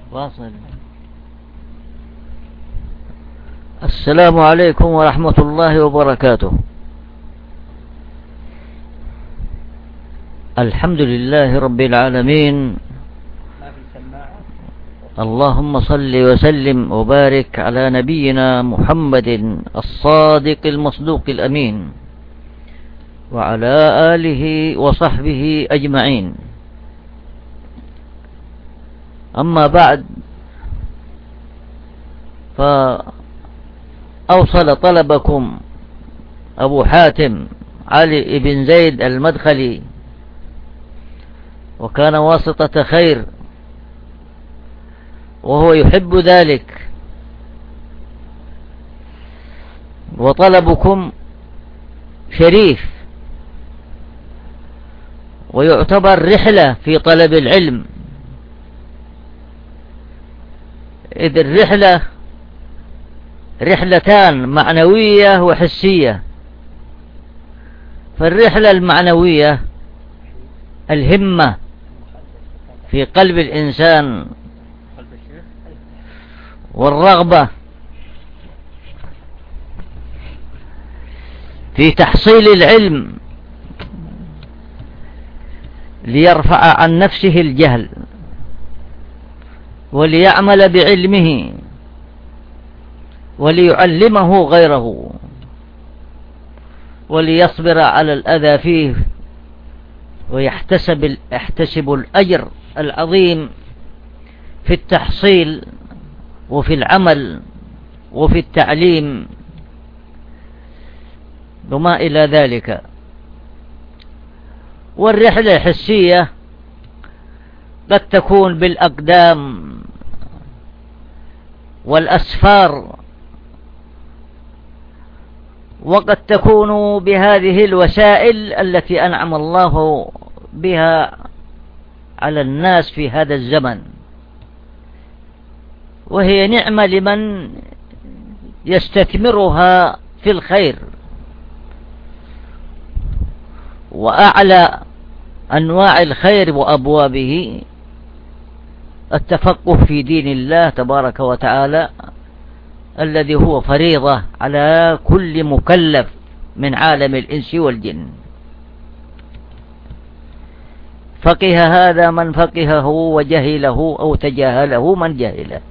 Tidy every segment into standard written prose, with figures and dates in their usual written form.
واصل. السلام عليكم ورحمة الله وبركاته. الحمد لله رب العالمين، اللهم صل وسلم وبارك على نبينا محمد الصادق المصدوق الأمين وعلى آله وصحبه أجمعين. أما بعد، فأوصل طلبكم أبو حاتم علي بن زيد المدخلي، وكان واسطة خير وهو يحب ذلك، وطلبكم شريف ويعتبر رحلة في طلب العلم، إذ الرحلة رحلتان معنوية وحسية. فالرحلة المعنوية الهمة في قلب الإنسان والرغبة في تحصيل العلم ليرفع عن نفسه الجهل وليعمل بعلمه وليعلمه غيره وليصبر على الأذى فيه ويحتسب الأجر العظيم في التحصيل وفي العمل وفي التعليم وما إلى ذلك. والرحلة الحسية قد تكون بالأقدام والأسفار، وقد تكون بهذه الوسائل التي أنعم الله بها على الناس في هذا الزمن، وهي نعمة لمن يستثمرها في الخير. وأعلى أنواع الخير وأبوابه التفقه في دين الله تبارك وتعالى، الذي هو فريضة على كل مكلف من عالم الإنس والجن. فقه هذا من فقهه، وجهله أو تجاهله من جهله.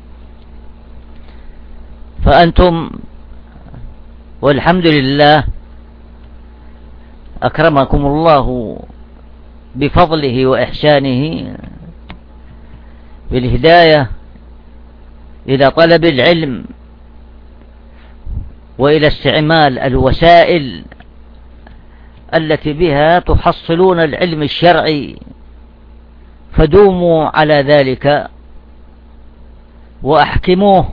فأنتم والحمد لله أكرمكم الله بفضله وإحسانه بالهداية إلى طلب العلم وإلى استعمال الوسائل التي بها تحصلون العلم الشرعي. فدوموا على ذلك وأحكموه،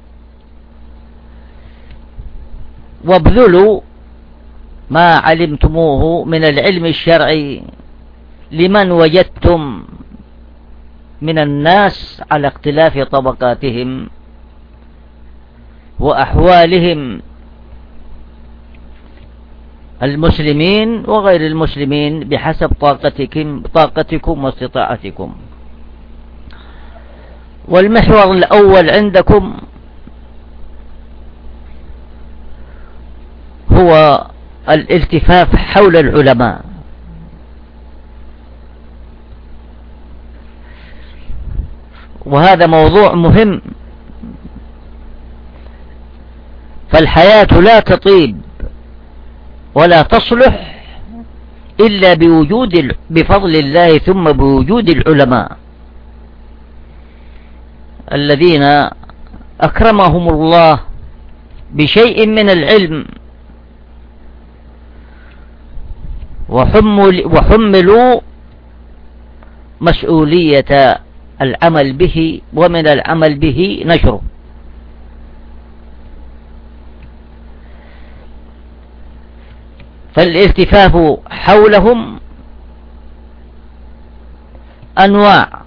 وابذلوا ما علمتموه من العلم الشرعي لمن وجدتم من الناس على اختلاف طبقاتهم وأحوالهم، المسلمين وغير المسلمين، بحسب طاقتكم واستطاعتكم. والمحور الأول عندكم هو الالتفاف حول العلماء. وهذا موضوع مهم، فالحياة لا تطيب ولا تصلح إلا بفضل الله ثم بوجود العلماء الذين أكرمهم الله بشيء من العلم وحملوا مسؤولية العمل به، ومن العمل به نشره. فالالتفاف حولهم أنواع.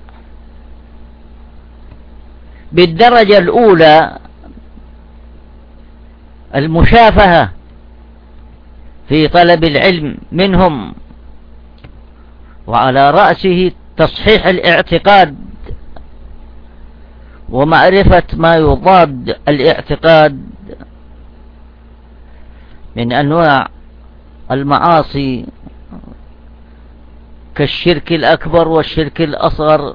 بالدرجة الأولى المشافهة في طلب العلم منهم، وعلى رأسه تصحيح الاعتقاد ومعرفة ما يضاد الاعتقاد من أنواع المعاصي كالشرك الأكبر والشرك الأصغر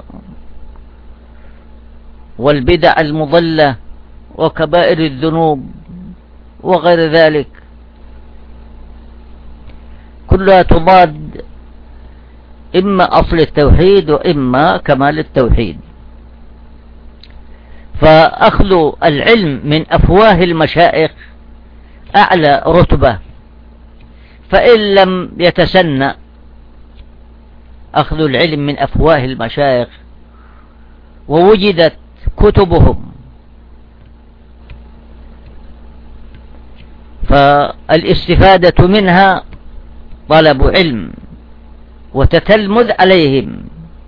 والبدع المضلة وكبائر الذنوب وغير ذلك، كلها تضاد إما أصل التوحيد وإما كمال التوحيد. فأخذ العلم من أفواه المشائخ أعلى رتبة، فإن لم يتسنى أخذ العلم من أفواه المشايخ ووجدت كتبهم فالاستفادة منها طلب علم وتتلمذ عليهم.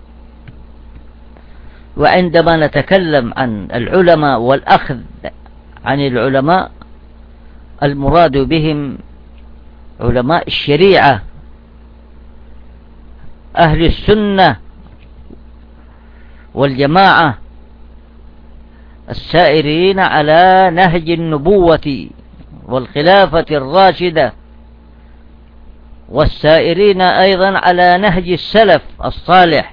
وعندما نتكلم عن العلماء والأخذ عن العلماء المراد بهم علماء الشريعة أهل السنة والجماعة السائرين على نهج النبوة والخلافة الراشدة، والسائرين أيضا على نهج السلف الصالح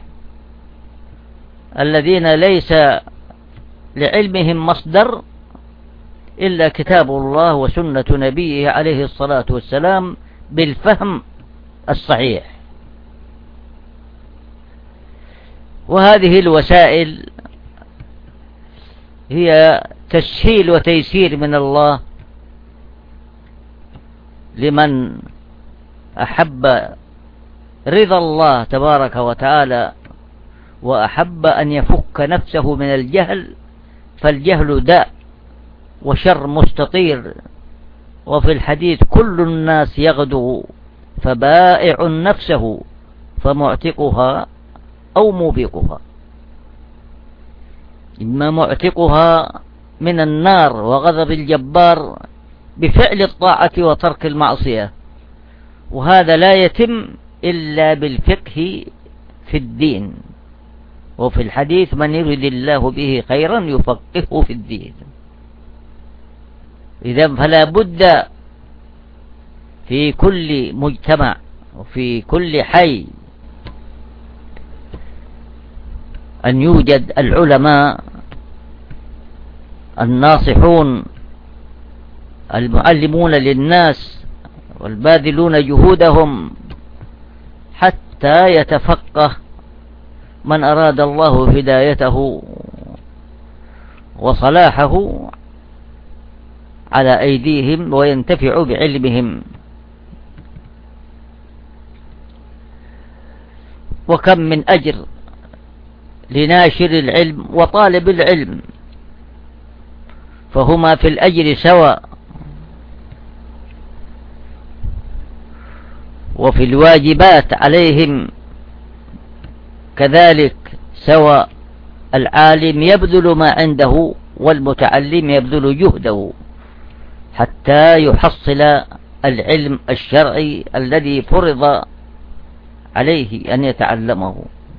الذين ليس لعلمهم مصدر إلا كتاب الله وسنة نبيه عليه الصلاة والسلام بالفهم الصحيح. وهذه الوسائل هي تسهيل وتيسير من الله لمن أحب رضا الله تبارك وتعالى وأحب أن يفك نفسه من الجهل، فالجهل داء وشر مستطير. وفي الحديث كل الناس يغدو فبائع نفسه فمعتقها أو موبقها، إما معتقها من النار وغضب الجبار بفعل الطاعة وترك المعصية، وهذا لا يتم إلا بالفقه في الدين. وفي الحديث من يرد الله به خيرا يفقهه في الدين. إذن فلا بد في كل مجتمع وفي كل حي أن يوجد العلماء الناصحون المعلمون للناس والباذلون جهودهم حتى يتفقه من أراد الله هدايته وصلاحه على أيديهم وينتفع بعلمهم. وكم من أجر لناشر العلم وطالب العلم، فهما في الأجر سواء، وفي الواجبات عليهم كذلك سواء. العالم يبذل ما عنده والمتعلم يبذل جهده حتى يحصل العلم الشرعي الذي فرض عليه أن يتعلمه.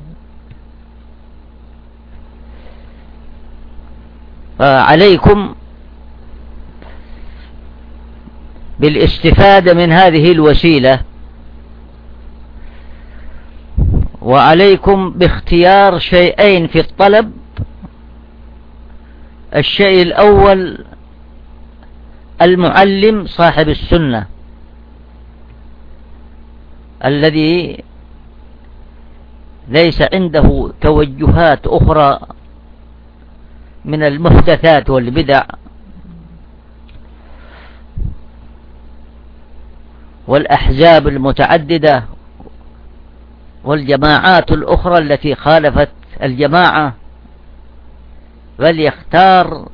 فعليكم بالاستفادة من هذه الوسيلة، وعليكم باختيار شيئين في الطلب. الشيء الأول المعلم صاحب السنة الذي ليس عنده توجهات أخرى من المحدثات والبدع والأحزاب المتعددة والجماعات الأخرى التي خالفت الجماعة، بل يختار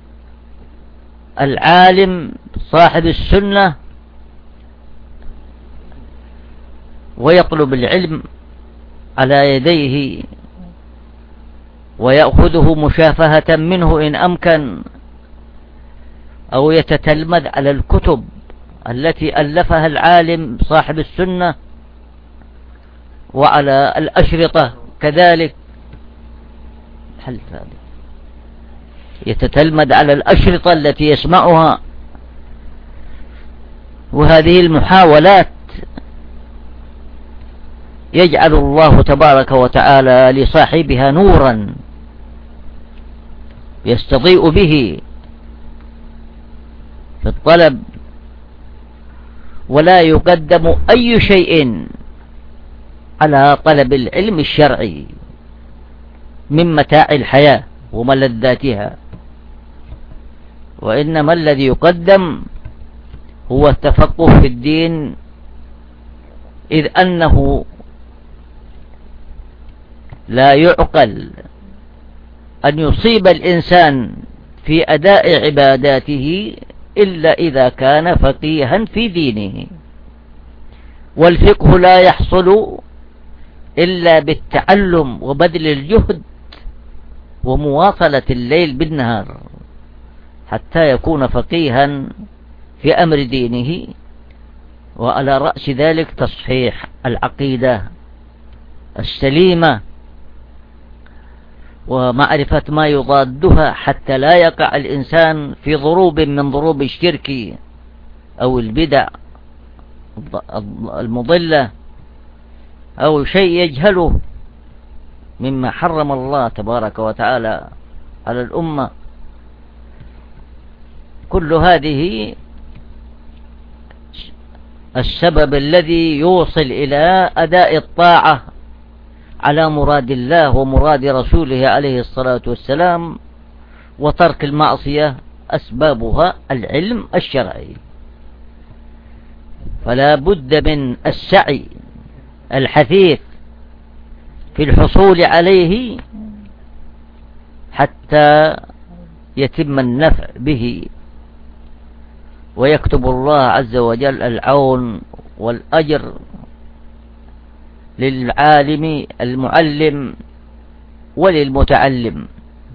العالم صاحب السنة ويطلب العلم على يديه ويأخذه مشافهة منه إن أمكن، أو يتتلمذ على الكتب التي ألفها العالم صاحب السنة وعلى الأشرطة كذلك. يتتلمذ على الأشرطة التي يسمعها. وهذه المحاولات يجعل الله تبارك وتعالى لصاحبها نورا يستضيء به في الطلب، ولا يقدم أي شيء على طلب العلم الشرعي من متاع الحياة وملذاتها، وإنما الذي يقدم هو التفقه في الدين، إذ أنه لا يعقل أن يصيب الإنسان في أداء عباداته إلا إذا كان فقيها في دينه، والفقه لا يحصل إلا بالتعلم وبذل الجهد ومواصلة الليل بالنهار حتى يكون فقيها في أمر دينه، وعلى رأس ذلك تصحيح العقيدة السليمة ومعرفة ما يضادها حتى لا يقع الإنسان في ضروب من ضروب الشرك أو البدع المضلة أو شيء يجهله مما حرم الله تبارك وتعالى على الأمة. كل هذه السبب الذي يوصل إلى أداء الطاعة على مراد الله ومراد رسوله عليه الصلاة والسلام، وترك المعصية أسبابها العلم الشرعي. فلا بد من السعي الحثيث في الحصول عليه حتى يتم النفع به، ويكتب الله عز وجل العون والأجر للعالم المعلم وللمتعلم.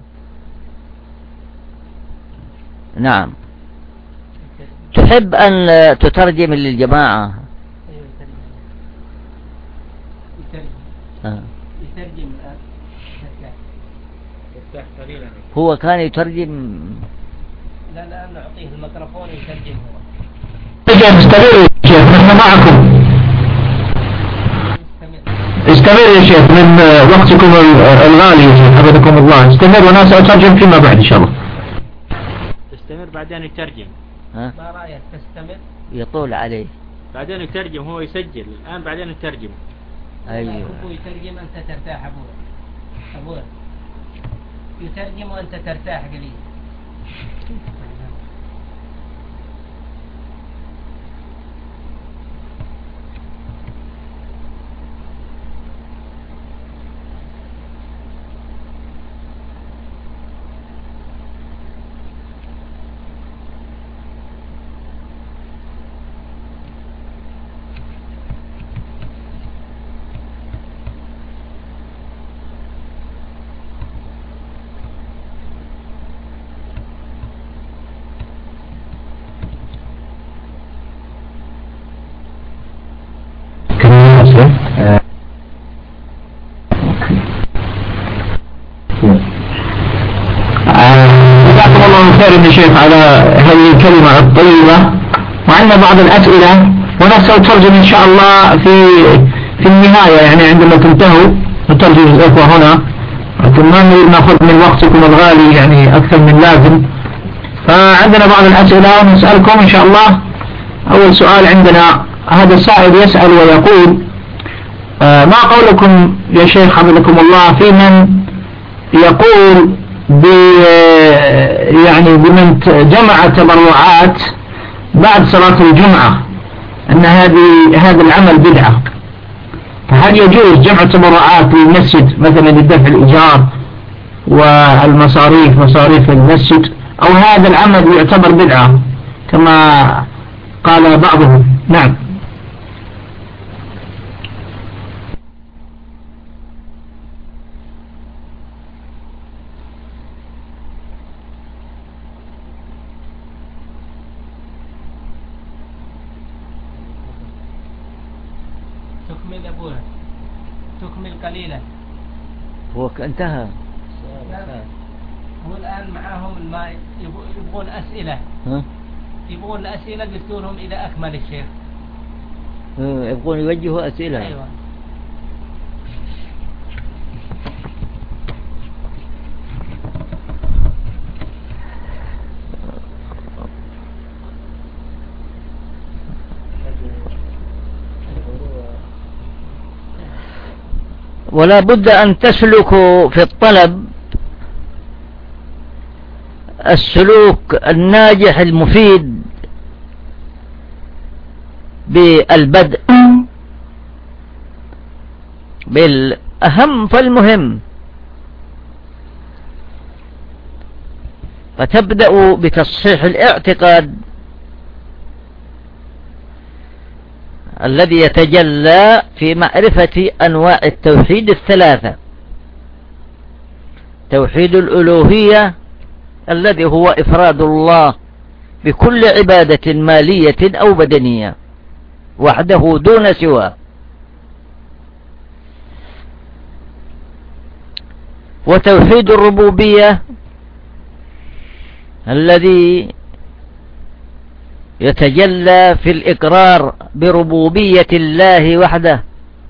نعم. تحب أن تترجم للجماعة؟ يترجم هو كان يترجم. لا نعطيه الميكروفون يترجم هو. استمر يا شيخ، نحن معكم. استمر يا شيخ من وقتكم الغالي يا شيخ، حفظكم الله. استمر وانا سأترجم فيما بعد ان شاء الله. استمر بعدين يترجم. ما رأيك تستمر؟ يطول عليه. بعدين يترجم، هو يسجل الآن بعدين يترجم. أيوه. هو يترجم أنت ترتاح أبوه. يترجم وأنت ترتاح قليل. جزاكم الله خيرا يا شيخ على هذه الكلمة الطيبة، وعندنا بعض الأسئلة ونسترجم إن شاء الله في النهاية، يعني عندما تنتهوا نترجم الإخوة هنا، لكن ما نريد نأخذ من وقتكم الغالي يعني أكثر من لازم. فعندنا بعض الأسئلة ونسألكم إن شاء الله. أول سؤال عندنا، هذا السائل يسأل ويقول: ما قولكم يا شيخ حفظكم الله في من يقول يعني بمن جمع تبرعات بعد صلاة الجمعة أن هذا العمل بدعة؟ فهل يجوز جمع تبرعات للمسجد مثلا لدفع الإيجار والمصاريف مصاريف المسجد، أو هذا العمل يعتبر بدعة كما قال بعضهم؟ نعم. تكمل أبوها، تكمل قليلا. هو انتهى. هو الآن معاهم ما يبغون أسئلة. يبغون الأسئلة قلت لهم إذا أكمل الشيخ. يبغون يوجهوا أسئلة. أيوة. ولا بد أن تسلكوا في الطلب السلوك الناجح المفيد بالبدء بالأهم فالمهم، فتبدأ بتصحيح الاعتقاد الذي يتجلى في معرفة أنواع التوحيد الثلاثة: توحيد الألوهية الذي هو إفراد الله بكل عبادة مالية أو بدنية وحده دون سواه، وتوحيد الربوبية الذي يتجلى في الإقرار بربوبية الله وحده،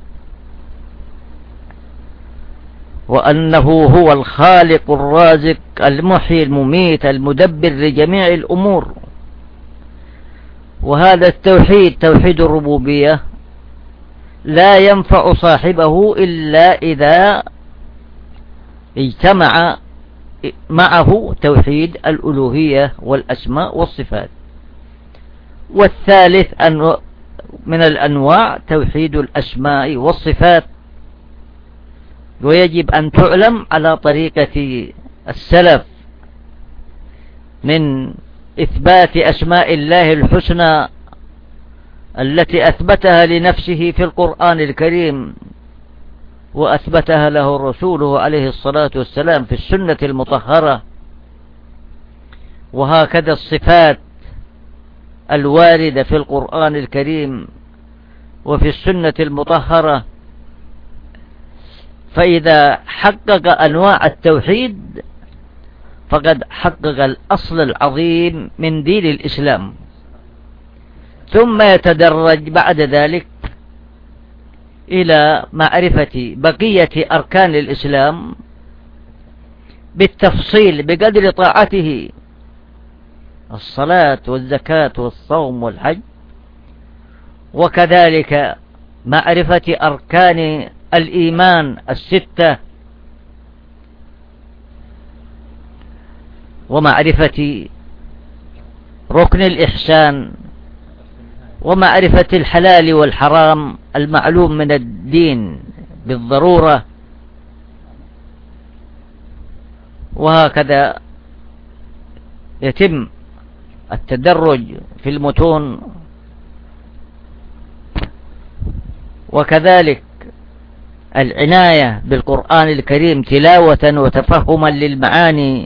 وأنه هو الخالق الرازق المحيي المميت المدبر لجميع الأمور. وهذا التوحيد، توحيد الربوبية، لا ينفع صاحبه إلا إذا اجتمع معه توحيد الألوهية والأسماء والصفات. والثالث من الأنواع توحيد الأسماء والصفات، ويجب أن تعلم على طريقة السلف من إثبات أسماء الله الحسنى التي أثبتها لنفسه في القرآن الكريم وأثبتها له رسوله عليه الصلاة والسلام في السنة المطهرة، وهكذا الصفات الواردة في القرآن الكريم وفي السنة المطهرة. فإذا حقق أنواع التوحيد فقد حقق الأصل العظيم من دين الإسلام، ثم يتدرج بعد ذلك إلى معرفة بقية أركان الإسلام بالتفصيل بقدر طاعته: الصلاة والزكاة والصوم والحج، وكذلك معرفة أركان الإيمان الستة، ومعرفة ركن الإحسان، ومعرفة الحلال والحرام المعلوم من الدين بالضرورة. وهكذا يتم التدرج في المتون. وكذلك العناية بالقرآن الكريم تلاوة وتفهما للمعاني،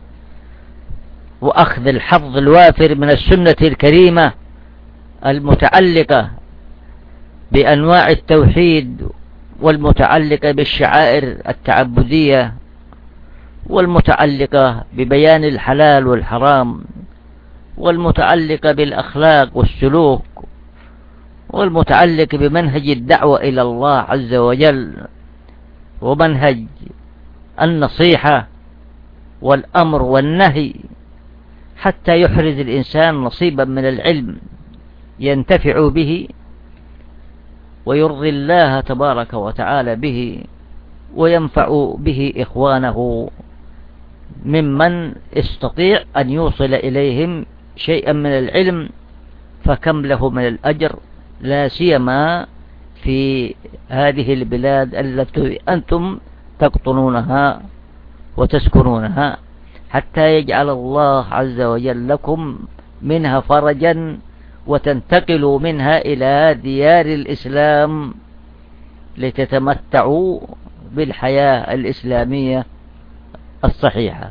وأخذ الحظ الوافر من السنة الكريمة المتعلقة بأنواع التوحيد، والمتعلقة بالشعائر التعبدية، والمتعلقة ببيان الحلال والحرام، والمتعلقة بالأخلاق والسلوك، والمتعلق بمنهج الدعوة إلى الله عز وجل، ومنهج النصيحة والأمر والنهي، حتى يحرز الإنسان نصيبا من العلم ينتفع به ويرضي الله تبارك وتعالى به، وينفع به إخوانه ممن استطيع أن يوصل إليهم شيئا من العلم، فكم له من الأجر، لا سيما في هذه البلاد التي أنتم تقطنونها وتسكنونها، حتى يجعل الله عز وجل لكم منها فرجا، وتنتقلوا منها إلى ديار الإسلام لتتمتعوا بالحياة الإسلامية الصحيحة.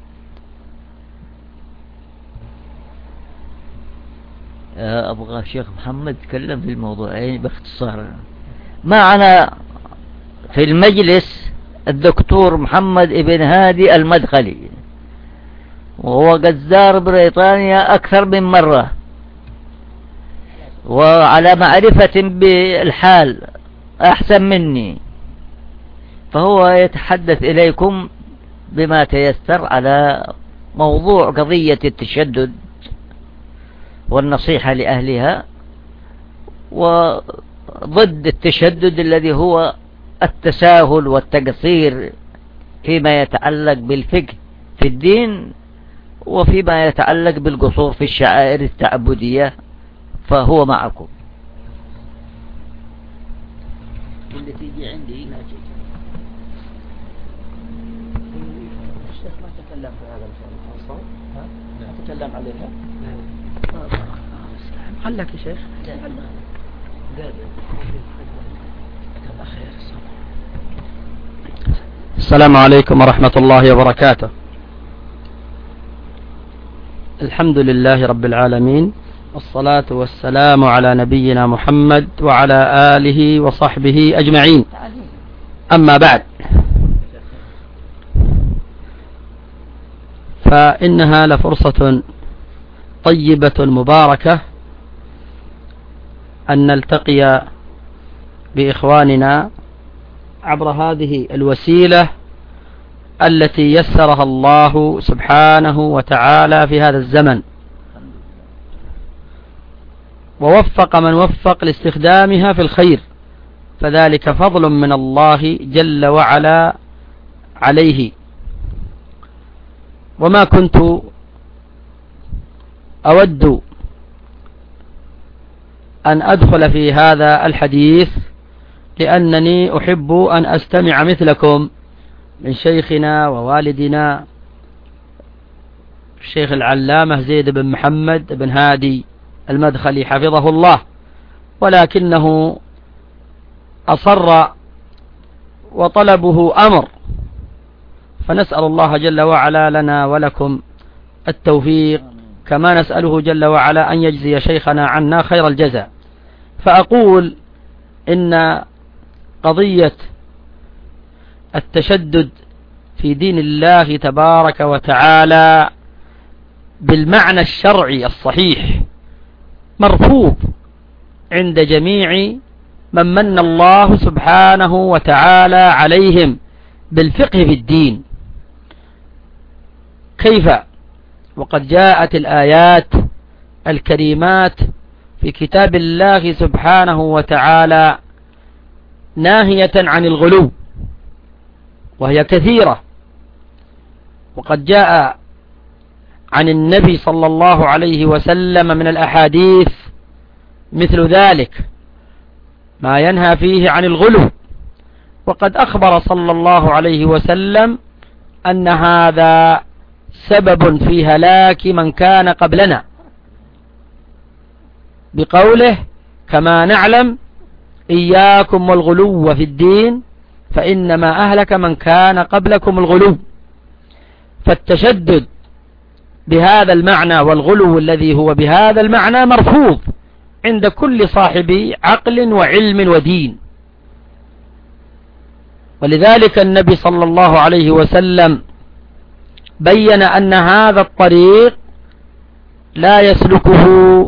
أبغى الشيخ محمد تكلم في الموضوع باختصار. معنا في المجلس الدكتور محمد ابن هادي المدخلي، وهو قد زار بريطانيا أكثر من مرة وعلى معرفة بالحال أحسن مني، فهو يتحدث إليكم بما تيسر على موضوع قضية التشدد والنصيحة لأهلها، وضد التشدد الذي هو التساهل والتقصير فيما يتعلق بالفقه في الدين وفيما يتعلق بالقصور في الشعائر التعبدية، فهو معكم. اللي تيجي عندي لا تيجي. الشيخ ما تكلم في هذا الفصل، ما تكلم عليها. علك يا شيخ. السلام عليكم ورحمة الله وبركاته. الحمد لله رب العالمين، والصلاة والسلام على نبينا محمد وعلى آله وصحبه أجمعين. أما بعد، فإنها لفرصة طيبة مباركة أن نلتقي بإخواننا عبر هذه الوسيلة التي يسرها الله سبحانه وتعالى في هذا الزمن، ووفق من وفق لاستخدامها في الخير، فذلك فضل من الله جل وعلا عليه. وما كنت أود أن أدخل في هذا الحديث لأنني أحب أن أستمع مثلكم من شيخنا ووالدنا الشيخ العلامة زيد بن محمد بن هادي المدخلي حفظه الله، ولكنه أصر وطلبه أمر، فنسأل الله جل وعلا لنا ولكم التوفيق، كما نسأله جل وعلا أن يجزي شيخنا عنا خير الجزاء. فأقول إن قضية التشدد في دين الله تبارك وتعالى بالمعنى الشرعي الصحيح مرفوض عند جميع من الله سبحانه وتعالى عليهم بالفقه في الدين. كيف وقد جاءت الآيات الكريمات في كتاب الله سبحانه وتعالى ناهية عن الغلو، وهي كثيرة، وقد جاء عن النبي صلى الله عليه وسلم من الأحاديث مثل ذلك ما ينهى فيه عن الغلو. وقد أخبر صلى الله عليه وسلم أن هذا سبب في هلاك من كان قبلنا، بقوله كما نعلم إياكم والغلو في الدين فإنما أهلك من كان قبلكم الغلو. فالتشدد بهذا المعنى والغلو الذي هو بهذا المعنى مرفوض عند كل صاحب عقل وعلم ودين. ولذلك النبي صلى الله عليه وسلم بين أن هذا الطريق لا يسلكه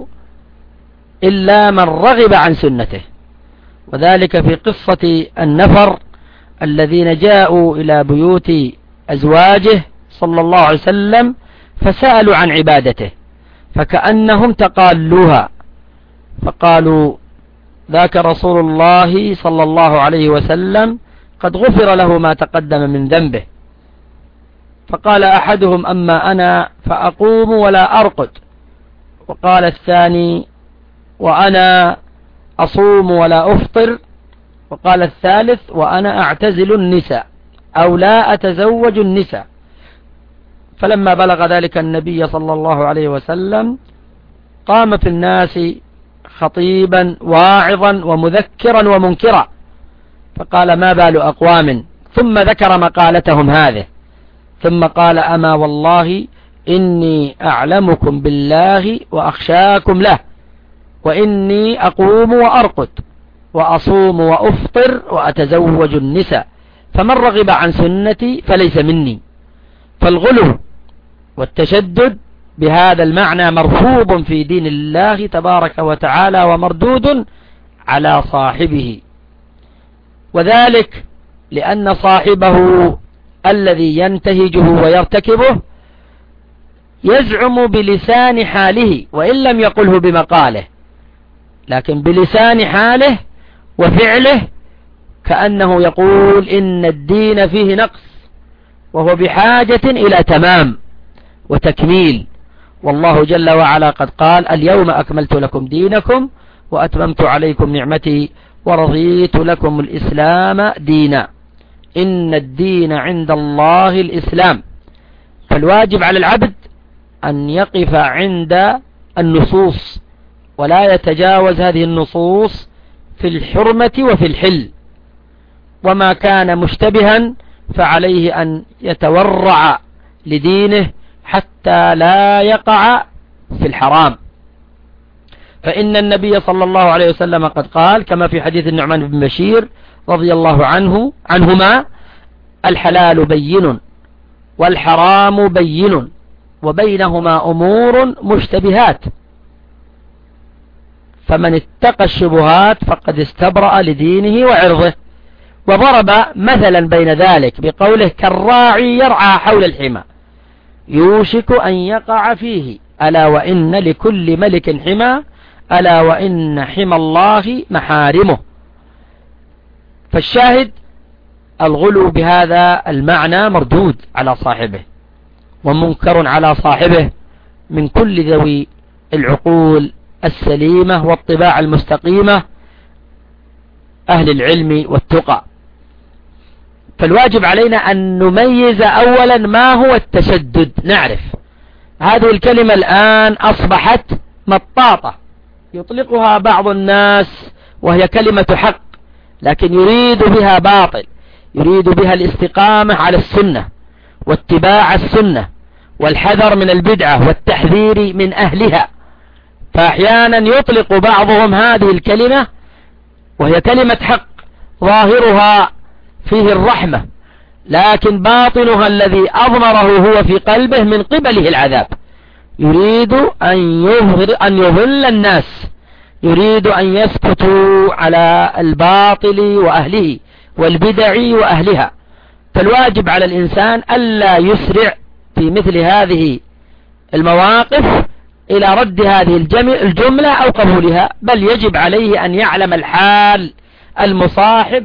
إلا من رغب عن سنته، وذلك في قصة النفر الذين جاءوا إلى بيوت أزواجه صلى الله عليه وسلم فسألوا عن عبادته، فكأنهم تقالوها، فقالوا ذاك رسول الله صلى الله عليه وسلم قد غفر له ما تقدم من ذنبه. فقال أحدهم أما أنا فأقوم ولا أرقد، وقال الثاني وأنا أصوم ولا أفطر، وقال الثالث وأنا أعتزل النساء أو لا أتزوج النساء. فلما بلغ ذلك النبي صلى الله عليه وسلم قام في الناس خطيبا واعظا ومذكرا ومنكرا، فقال ما بال أقوام، ثم ذكر مقالتهم هذه، ثم قال أما والله إني أعلمكم بالله وأخشاكم له، وإني أقوم وأرقد وأصوم وأفطر وأتزوج النساء، فمن رغب عن سنتي فليس مني. فالغلو والتشدد بهذا المعنى مرفوض في دين الله تبارك وتعالى ومردود على صاحبه، وذلك لأن صاحبه الذي ينتهجه ويرتكبه يزعم بلسان حاله وإن لم يقله بمقاله، لكن بلسان حاله وفعله كأنه يقول إن الدين فيه نقص، وهو بحاجة إلى تمام وتكميل. والله جل وعلا قد قال اليوم أكملت لكم دينكم وأتممت عليكم نعمتي ورضيت لكم الإسلام دينا. إن الدين عند الله الإسلام. فالواجب على العبد أن يقف عند النصوص ولا يتجاوز هذه النصوص في الحرمة وفي الحل، وما كان مشتبها فعليه أن يتورع لدينه حتى لا يقع في الحرام. فإن النبي صلى الله عليه وسلم قد قال كما في حديث النعمان بن بشير رضي الله عنهما الحلال بين والحرام بين وبينهما أمور مشتبهات، فمن اتقى الشبهات فقد استبرأ لدينه وعرضه. وضرب مثلا بين ذلك بقوله كالراعي يرعى حول الحمى يوشك أن يقع فيه ألا وإن لكل ملك حمى ألا وإن حمى الله محارمه. فالشاهد الغلو بهذا المعنى مردود على صاحبه ومنكر على صاحبه من كل ذوي العقول السليمة والطباع المستقيمة أهل العلم والتقى. فالواجب علينا أن نميز أولا ما هو التشدد. نعرف هذه الكلمة الآن أصبحت مطاطة يطلقها بعض الناس وهي كلمة حق، لكن يريد بها باطل، يريد بها الاستقامة على السنة واتباع السنة والحذر من البدعة والتحذير من أهلها. فأحيانا يطلق بعضهم هذه الكلمة وهي كلمة حق ظاهرها فيه الرحمة، لكن باطنها الذي أضمره هو في قلبه من قبله العذاب. يريد أن يضل الناس، يريد أن يسكتوا على الباطل وأهله والبدع وأهلها. فالواجب على الإنسان ألا يسرع في مثل هذه المواقف إلى رد هذه الجملة أو قبولها، بل يجب عليه أن يعلم الحال المصاحب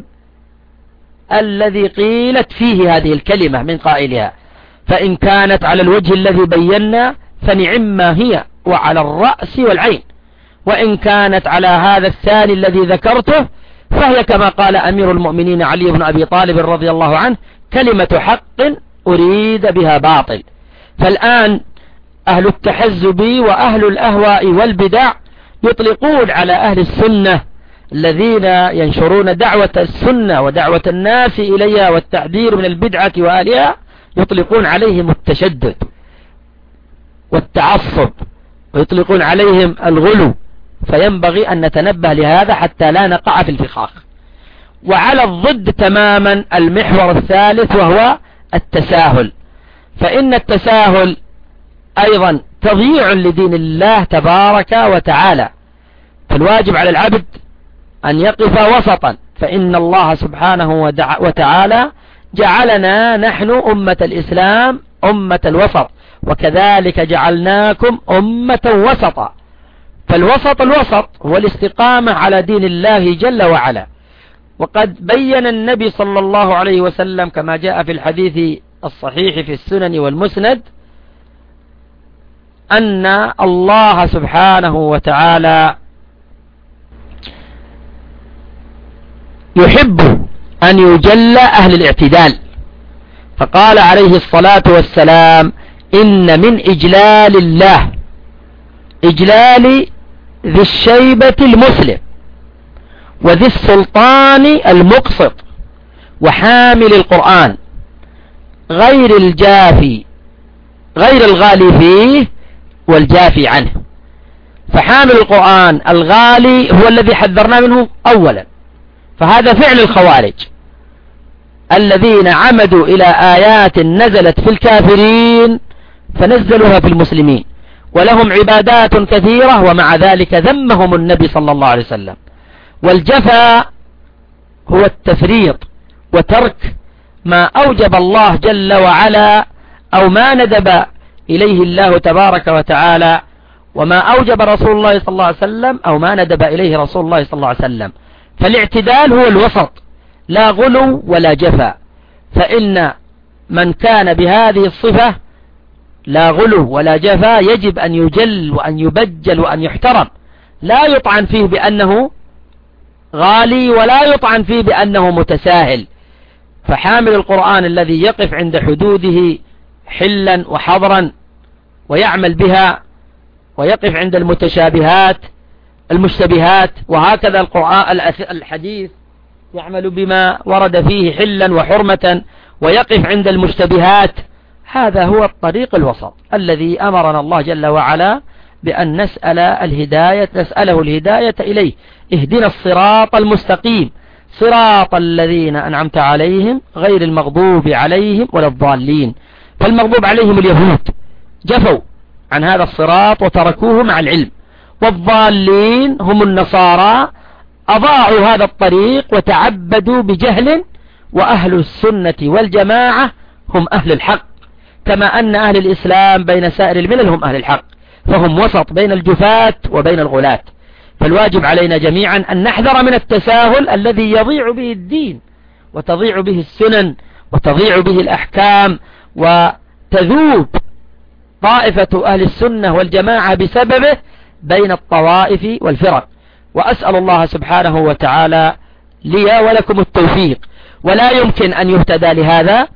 الذي قيلت فيه هذه الكلمة من قائلها، فإن كانت على الوجه الذي بينا فنعم ما هي وعلى الرأس والعين، وإن كانت على هذا الثاني الذي ذكرته فهي كما قال أمير المؤمنين علي بن أبي طالب رضي الله عنه كلمة حق أريد بها باطل. فالآن أهل التحزب وأهل الأهواء والبدع يطلقون على أهل السنة الذين ينشرون دعوة السنة ودعوة الناس إليها والتحذير من البدعة وآلها، يطلقون عليهم التشدد والتعصب ويطلقون عليهم الغلو. فينبغي أن نتنبه لهذا حتى لا نقع في الفخاخ. وعلى الضد تماما المحور الثالث وهو التساهل، فإن التساهل أيضا تضييع لدين الله تبارك وتعالى. فالواجب على العبد أن يقف وسطا، فإن الله سبحانه وتعالى جعلنا نحن أمة الإسلام أمة الوسط، وكذلك جعلناكم أمة وسطا. فالوسط الوسط هو الاستقامة على دين الله جل وعلا. وقد بين النبي صلى الله عليه وسلم كما جاء في الحديث الصحيح في السنن والمسند أن الله سبحانه وتعالى يحب أن يجل أهل الاعتدال، فقال عليه الصلاة والسلام إن من إجلال الله إجلال ذي الشيبة المسلم وذي السلطان المقسط وحامل القرآن غير الجافي غير الغالي فيه والجافي عنه. فحامل القرآن الغالي هو الذي حذرنا منه أولا، فهذا فعل الخوارج الذين عمدوا إلى آيات نزلت في الكافرين فنزلوها في المسلمين، ولهم عبادات كثيرة، ومع ذلك ذمهم النبي صلى الله عليه وسلم. والجفا هو التفريط وترك ما أوجب الله جل وعلا أو ما ندب إليه الله تبارك وتعالى، وما أوجب رسول الله صلى الله عليه وسلم أو ما ندب إليه رسول الله صلى الله عليه وسلم. فالاعتدال هو الوسط، لا غلو ولا جفا. فإن من كان بهذه الصفة لا غلو ولا جفا يجب أن يجل وأن يبجل وأن يحترم، لا يطعن فيه بأنه غالي ولا يطعن فيه بأنه متساهل. فحامل القرآن الذي يقف عند حدوده حلا وحضرا ويعمل بها، ويقف عند المشتبهات، وهكذا القرآن الحديث يعمل بما ورد فيه حلا وحرمة ويقف عند المشتبهات، هذا هو الطريق الوسط الذي أمرنا الله جل وعلا بأن نسأله الهداية إليه. اهدنا الصراط المستقيم صراط الذين أنعمت عليهم غير المغضوب عليهم ولا الضالين. فالمغضوب عليهم اليهود جفوا عن هذا الصراط وتركوه مع العلم، والضالين هم النصارى أضاعوا هذا الطريق وتعبدوا بجهل، وأهل السنة والجماعة هم أهل الحق، كما أن أهل الإسلام بين سائر الملل هم أهل الحق، فهم وسط بين الجفاة وبين الغلاة. فالواجب علينا جميعا أن نحذر من التساهل الذي يضيع به الدين وتضيع به السنن وتضيع به الأحكام، وتذوب طائفة أهل السنة والجماعة بسببه بين الطوائف والفرق. وأسأل الله سبحانه وتعالى لي ولكم التوفيق، ولا يمكن أن يهتدى لهذا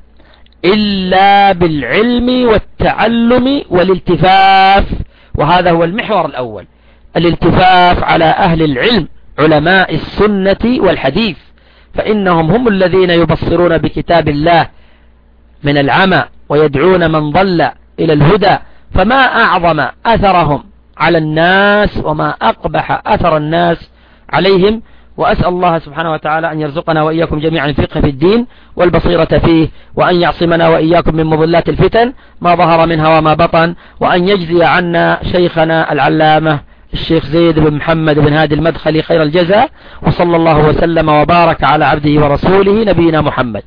إلا بالعلم والتعلم والالتفاف، وهذا هو المحور الأول، الالتفاف على أهل العلم علماء السنة والحديث، فإنهم هم الذين يبصرون بكتاب الله من العمى ويدعون من ضل إلى الهدى. فما أعظم أثرهم على الناس وما أقبح أثر الناس عليهم. وأسأل الله سبحانه وتعالى أن يرزقنا وإياكم جميعا الفقه في الدين والبصيرة فيه، وأن يعصمنا وإياكم من مضلات الفتن ما ظهر منها وما بطن، وأن يجزي عنا شيخنا العلامة الشيخ زيد بن محمد بن هادي المدخلي خير الجزاء، وصلى الله وسلم وبارك على عبده ورسوله نبينا محمد.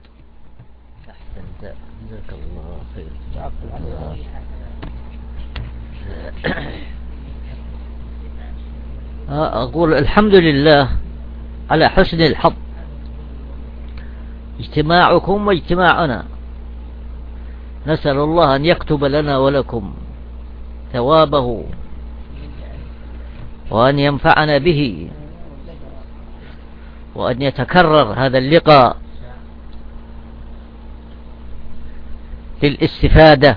أقول الحمد لله على حسن الحظ، اجتماعكم واجتماعنا، نسأل الله أن يكتب لنا ولكم ثوابه وأن ينفعنا به، وأن يتكرر هذا اللقاء للاستفادة.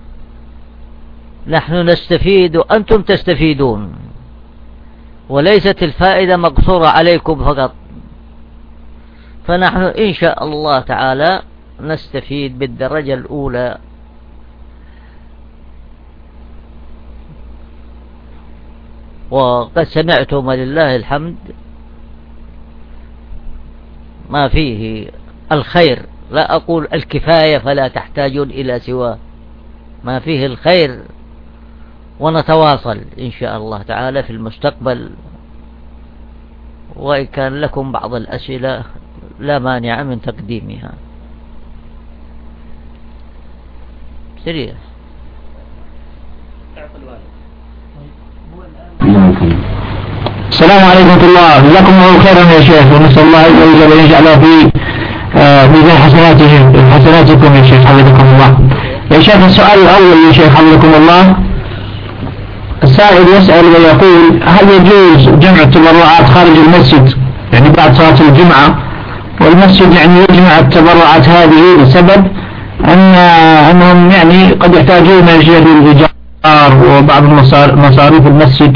نحن نستفيد وأنتم تستفيدون، وليست الفائدة مقصورة عليكم فقط، فنحن إن شاء الله تعالى نستفيد بالدرجة الأولى. وقد سمعتم ولله الحمد ما فيه الخير، لا أقول الكفاية فلا تحتاجون إلى سواه، ما فيه الخير، ونتواصل إن شاء الله تعالى في المستقبل. وإن كان لكم بعض الأسئلة لا مانع من تقديمها. سريع. السلام عليكم ورحمة الله، جزاكم الله خيرا يا شيخ، ونسأل الله عز وجل أن يجعل في ميزان حسناتكم يا شيخ حفظكم الله. يا شيخ السؤال الأول يا شيخ حفظكم الله، السائل يسأل ويقول: هل يجوز جمع التبرعات خارج المسجد، يعني بعد صلاة الجمعة، والمسجد يعني يجمع التبرعات هذه لسبب أنهم يعني قد يحتاجون شيء للإيجار وبعض مصاريف المسجد،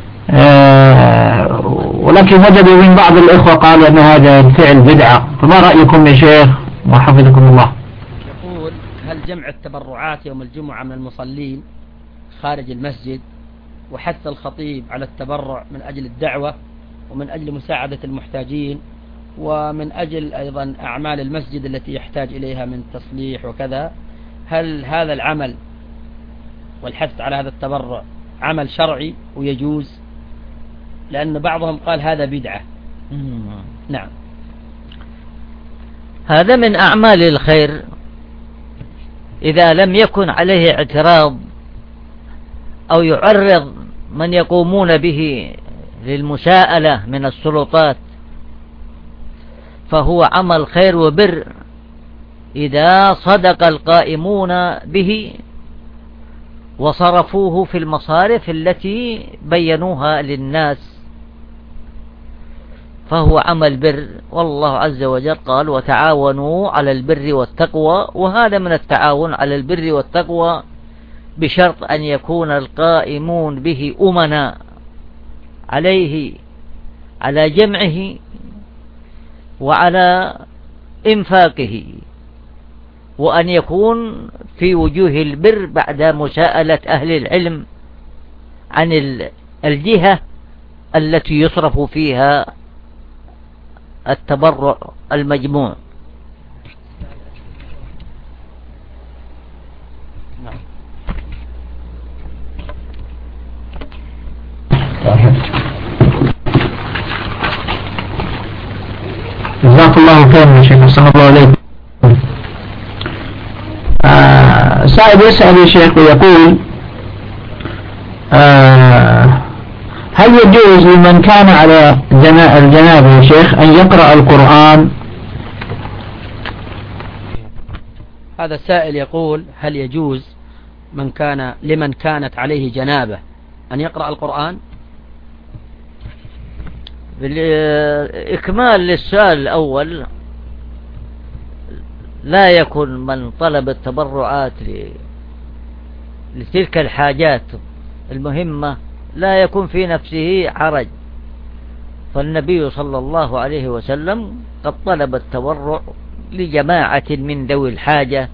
ولكن وجدوا من بعض الإخوة قالوا أن هذا الفعل بدعة، فما رأيكم يا شيخ وحفظكم الله؟ يقول: هل جمع التبرعات يوم الجمعة من المصلين خارج المسجد، وحث الخطيب على التبرع من أجل الدعوة ومن أجل مساعدة المحتاجين ومن أجل أيضا أعمال المسجد التي يحتاج إليها من تصليح وكذا، هل هذا العمل والحث على هذا التبرع عمل شرعي ويجوز؟ لأن بعضهم قال هذا بدعة. نعم. هذا من أعمال الخير إذا لم يكن عليه اعتراض أو يعرض من يقومون به للمساءلة من السلطات، فهو عمل خير وبر إذا صدق القائمون به وصرفوه في المصارف التي بينوها للناس، فهو عمل بر. والله عز وجل قال وتعاونوا على البر والتقوى، وهذا من التعاون على البر والتقوى بشرط أن يكون القائمون به أمنا عليه على جمعه وعلى إنفاقه، وأن يكون في وجوه البر بعد مساءلة أهل العلم عن الجهة التي يصرف فيها التبرع المجموع. جزاك الله خيرا يا شيخ، صلى الله عليه. سائل يسأل يا شيخ ويقول هل يجوز لمن كان على الجنابة يا شيخ أن يقرأ القرآن؟ هذا السائل يقول هل يجوز لمن كانت عليه جنابة أن يقرأ القرآن؟ بالإكمال للسؤال الأول، لا يكن من طلب التبرعات لتلك الحاجات المهمة لا يكون في نفسه حرج، فالنبي صلى الله عليه وسلم قد طلب التبرع لجماعة من ذوي الحاجة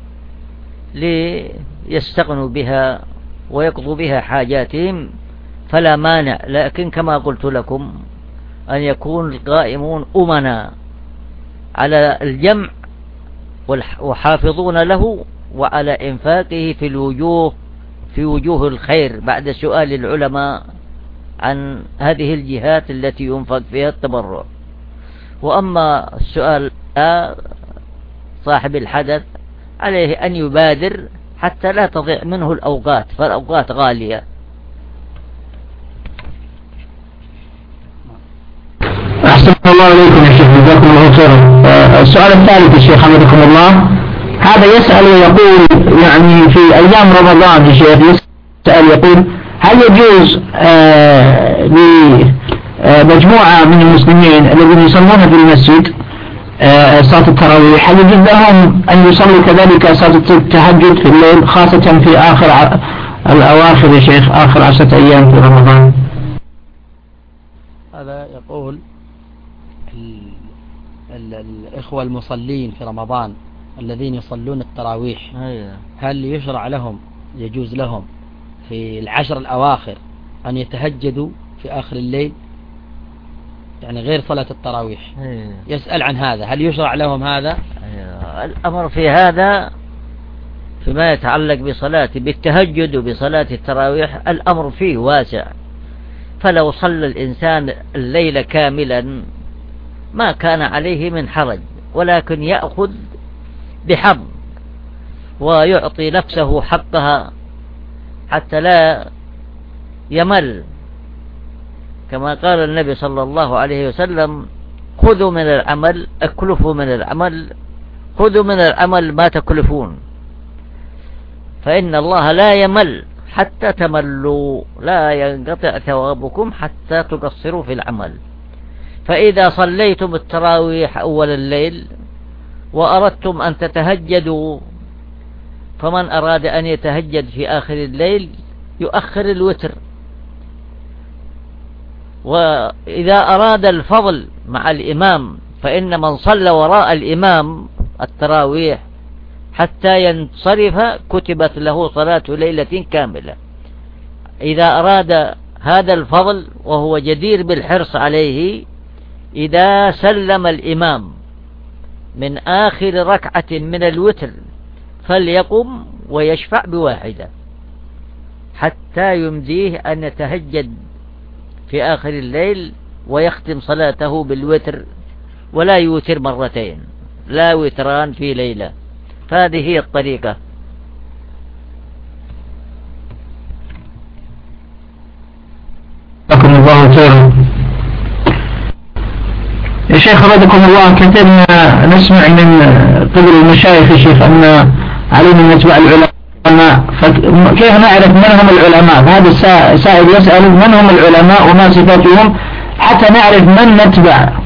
ليستغنوا بها ويقضوا بها حاجاتهم، فلا مانع. لكن كما قلت لكم أن يكون القائمون أمنا على الجمع وحافظون له وعلى إنفاقه في وجوه الخير بعد سؤال العلماء عن هذه الجهات التي ينفق فيها التبرع. وأما السؤال صاحب الحدث عليه أن يبادر حتى لا تضيع منه الأوقات، فالأوقات غالية. أحسن الله عليكم يا شيخ، جزاكم الله خيرا. السؤال الثالث يا شيخ حمدكم الله، هذا يسأل ويقول يعني في أيام رمضان يا شيخ يسأل يقول هل يجوز لمجموعة من المسلمين الذين يصلون في المسجد صلاة التراويح، هل يجوز لهم أن يصلوا كذلك صلاة التهجد في الليل، خاصة في آخر الأواخر يا شيخ، آخر 10 أيام في رمضان؟ هذا يقول الإخوة المصلين في رمضان الذين يصلون التراويح هل يشرع لهم، يجوز لهم في 10 الأواخر أن يتهجدوا في آخر الليل، يعني غير صلاة التراويح؟ يسأل عن هذا، هل يشرع لهم هذا؟ الأمر في هذا فيما يتعلق بالتهجد وبصلاة التراويح الأمر فيه واسع، فلو صلى الإنسان الليل كاملا ما كان عليه من حرج، ولكن يأخذ بحظ ويعطي نفسه حقها حتى لا يمل، كما قال النبي صلى الله عليه وسلم خذوا من العمل اكلفوا من العمل، خذوا من العمل ما تكلفون، فإن الله لا يمل حتى تملوا، لا ينقطع ثوابكم حتى تقصروا في العمل. فإذا صليتم التراويح أول الليل وأردتم أن تتهجدوا، فمن أراد أن يتهجد في آخر الليل يؤخر الوتر، وإذا أراد الفضل مع الإمام فإن من صلى وراء الإمام التراويح حتى ينصرف كتبت له صلاة ليلة كاملة. إذا أراد هذا الفضل وهو جدير بالحرص عليه، إذا سلم الإمام من آخر ركعة من الوتر فليقم ويشفع بواحدة، حتى يمديه أن يتهجد في آخر الليل ويختم صلاته بالوتر، ولا يوتر مرتين، لا وتران في ليلة. فهذه هي الطريقة. جزاكم الله خيرا. يا شيخ رضكم الله، كثيرا نسمع من قبل المشايخ يا شيخ أن علينا أن نتبع العلماء، فكيف نعرف من هم العلماء؟ هذا السائل يسأل من هم العلماء وما صفاتهم حتى نعرف من نتبع.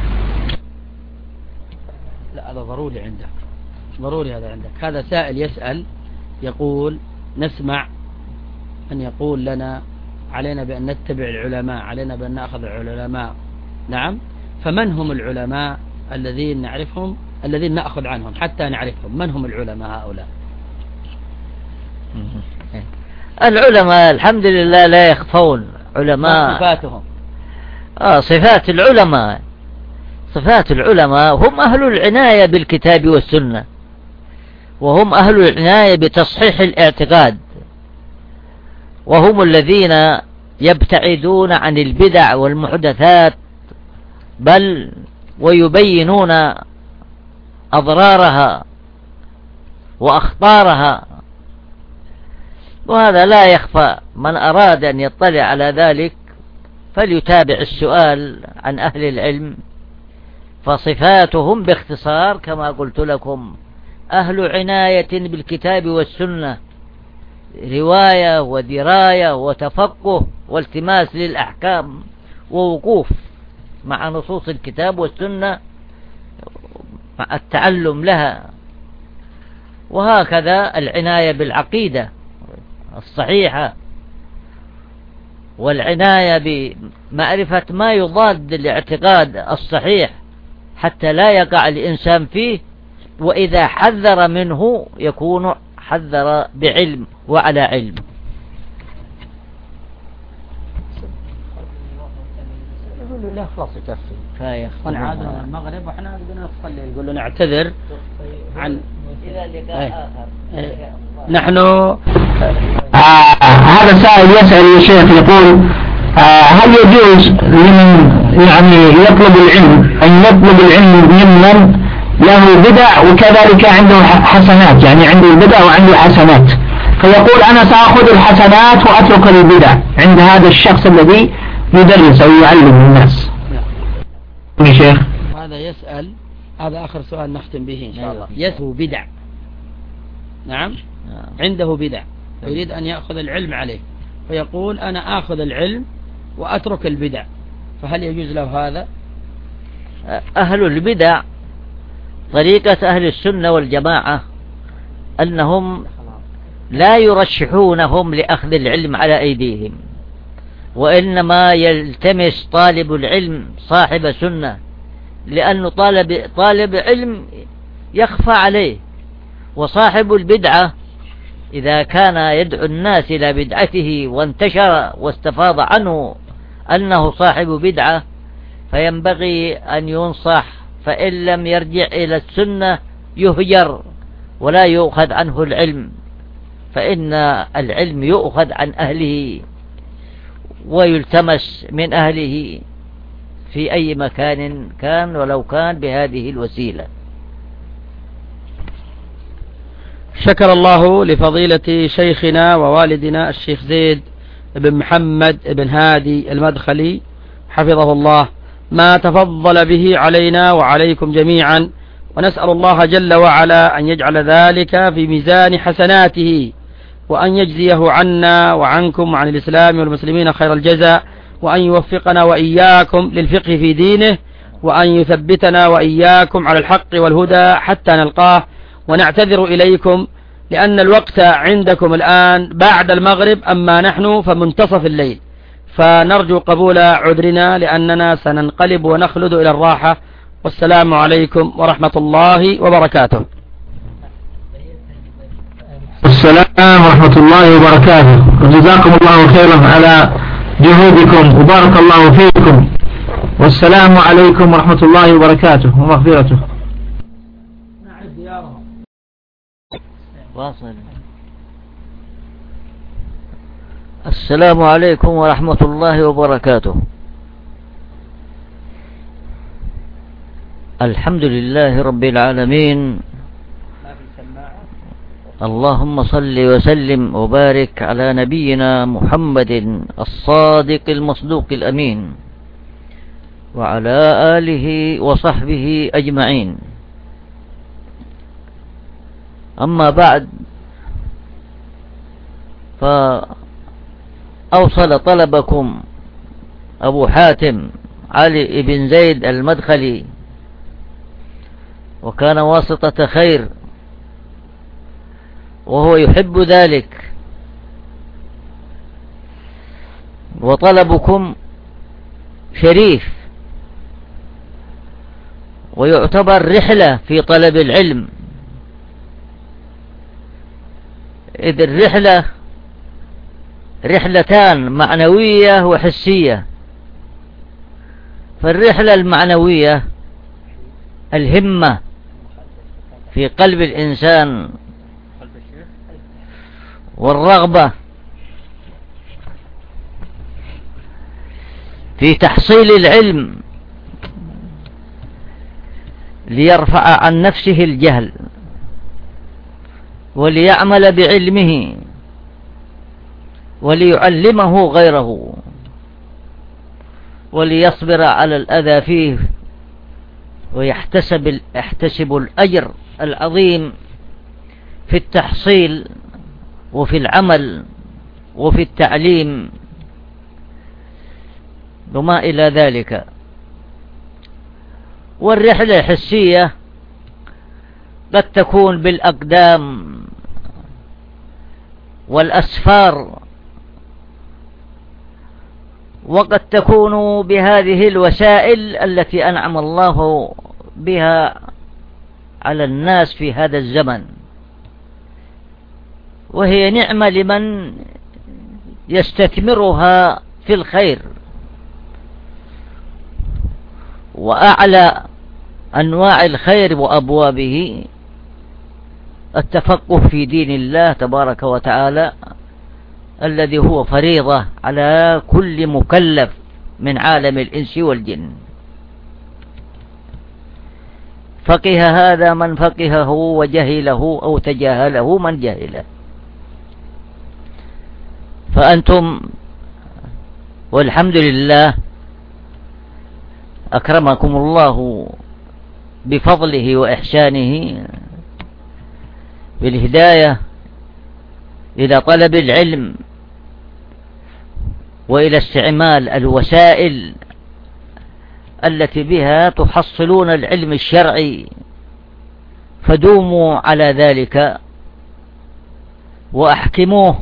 لا هذا ضروري عندك، ضروري هذا عندك. هذا سائل يسأل يقول نسمع أن يقول لنا علينا بأن نتبع العلماء، علينا بأن نأخذ العلماء. نعم، فمن هم العلماء الذين نعرفهم، الذين نأخذ عنهم حتى نعرفهم؟ من هم العلماء هؤلاء؟ العلماء الحمد لله لا يخفون. علماء صفاتهم. صفات العلماء، صفات العلماء هم أهل العناية بالكتاب والسنة، وهم أهل العناية بتصحيح الاعتقاد، وهم الذين يبتعدون عن البدع والمحدثات، بل ويبينون أضرارها وأخطارها. وهذا لا يخفى. من أراد أن يطلع على ذلك فليتابع السؤال عن أهل العلم، فصفاتهم باختصار كما قلت لكم أهل عناية بالكتاب والسنة، رواية ودراية وتفقه والتماس للأحكام ووقوف مع نصوص الكتاب والسنة مع التعلم لها. وهكذا العناية بالعقيدة الصحيحة، والعناية بمعرفة ما يضاد الاعتقاد الصحيح حتى لا يقع الإنسان فيه، وإذا حذر منه يكون حذر بعلم وعلى علم. يقول له خلاص يكفي كفاية، ونعادنا المغرب وإحنا بدنا نصلي. يقول له نعتذر عن إلى لقاء آخر. نحن هذا سائل يسأل يا شيخ يقول هل يجوز لمن يعني يطلب العلم أن يطلب العلم ممن له بدع وكذلك عنده حسنات، يعني عنده البدع وعنده حسنات، فيقول أنا سأخذ الحسنات وأترك البدع عند هذا الشخص الذي يدرس أو يعلم الناس؟ يا شيخ هذا يسأل، هذا آخر سؤال نختم به إن شاء الله. يسهو بدع، نعم، عنده بدع ويريد أن يأخذ العلم عليه، فيقول أنا آخذ العلم وأترك البدع، فهل يجوز له هذا؟ أهل البدع طريقة أهل السنة والجماعة أنهم لا يرشحونهم لأخذ العلم على أيديهم، وإنما يلتمس طالب العلم صاحب سنة، لأنه طالب علم يخفى عليه، وصاحب البدعة إذا كان يدعو الناس إلى بدعته وانتشر واستفاض عنه أنه صاحب بدعة فينبغي أن ينصح، فإن لم يرجع إلى السنة يهجر ولا يؤخذ عنه العلم، فإن العلم يؤخذ عن أهله ويلتمس من أهله في أي مكان كان، ولو كان بهذه الوسيلة. شكر الله لفضيلة شيخنا ووالدنا الشيخ زيد بن محمد بن هادي المدخلي حفظه الله ما تفضل به علينا وعليكم جميعا، ونسأل الله جل وعلا أن يجعل ذلك في ميزان حسناته، وأن يجزيه عنا وعنكم وعن الإسلام والمسلمين خير الجزاء، وأن يوفقنا وإياكم للفقه في دينه، وأن يثبتنا وإياكم على الحق والهدى حتى نلقاه. ونعتذر إليكم لأن الوقت عندكم الآن بعد المغرب، أما نحن فمنتصف الليل، فنرجو قبول عذرنا لأننا سننقلب ونخلد إلى الراحة. والسلام عليكم ورحمة الله وبركاته. السلام ورحمة الله وبركاته، وجزاكم الله خيرا على جهودكم وبارك الله فيكم، والسلام عليكم ورحمة الله وبركاته ومغفرته. واصل. السلام عليكم ورحمة الله وبركاته. الحمد لله رب العالمين، اللهم صل وسلم وبارك على نبينا محمد الصادق المصدوق الأمين وعلى آله وصحبه أجمعين. أما بعد، فأوصل طلبكم أبو حاتم علي بن زيد المدخلي، وكان واسطة خير وهو يحب ذلك، وطلبكم شريف ويعتبر رحلة في طلب العلم، إذ الرحلة رحلتان معنوية وحسية. فالرحلة المعنوية الهمة في قلب الإنسان والرغبة في تحصيل العلم ليرفع عن نفسه الجهل وليعمل بعلمه وليعلمه غيره وليصبر على الأذى فيه ويحتسب الأجر العظيم في التحصيل وفي العمل وفي التعليم وما إلى ذلك. والرحلة الحسية قد تكون بالأقدام والأسفار، وقد تكون بهذه الوسائل التي أنعم الله بها على الناس في هذا الزمن، وهي نعمة لمن يستثمرها في الخير. وأعلى أنواع الخير وأبوابه التفقه في دين الله تبارك وتعالى، الذي هو فريضة على كل مكلف من عالم الإنس والجن. فقه هذا من فقهه، وجهله أو تجاهله من جهله. فأنتم والحمد لله أكرمكم الله بفضله وإحسانه بالهداية إلى طلب العلم وإلى استعمال الوسائل التي بها تحصلون العلم الشرعي، فدوموا على ذلك وأحكموه،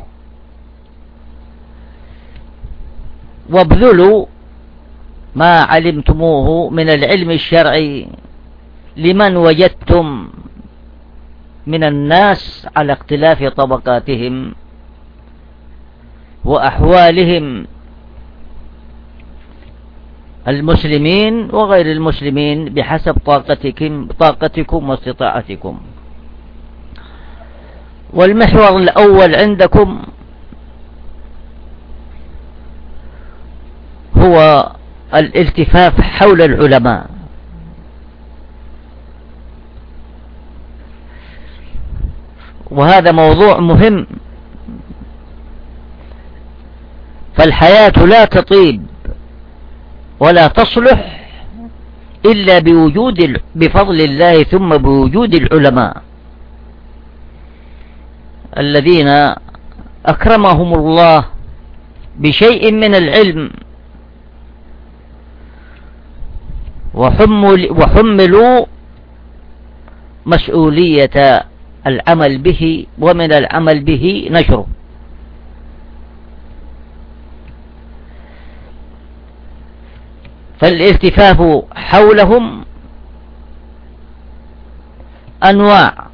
وابذلوا ما علمتموه من العلم الشرعي لمن وجدتم من الناس على اختلاف طبقاتهم وأحوالهم، المسلمين وغير المسلمين، بحسب طاقتكم واستطاعتكم. والمحور الأول عندكم هو الالتفاف حول العلماء، وهذا موضوع مهم. فالحياة لا تطيب ولا تصلح إلا بفضل الله ثم بوجود العلماء الذين أكرمهم الله بشيء من العلم، وحملوا مسؤولية العمل به، ومن العمل به نشره. فالالتفاف حولهم أنواع.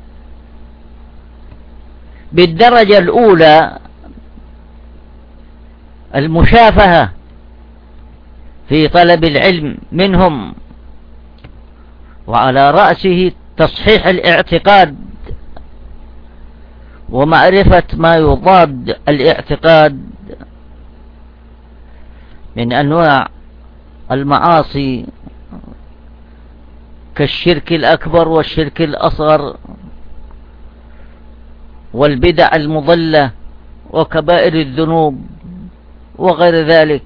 بالدرجة الأولى المشافهة في طلب العلم منهم، وعلى رأسه تصحيح الاعتقاد ومعرفة ما يضاد الاعتقاد من أنواع المعاصي كالشرك الأكبر والشرك الأصغر والبدع المضلة وكبائر الذنوب وغير ذلك،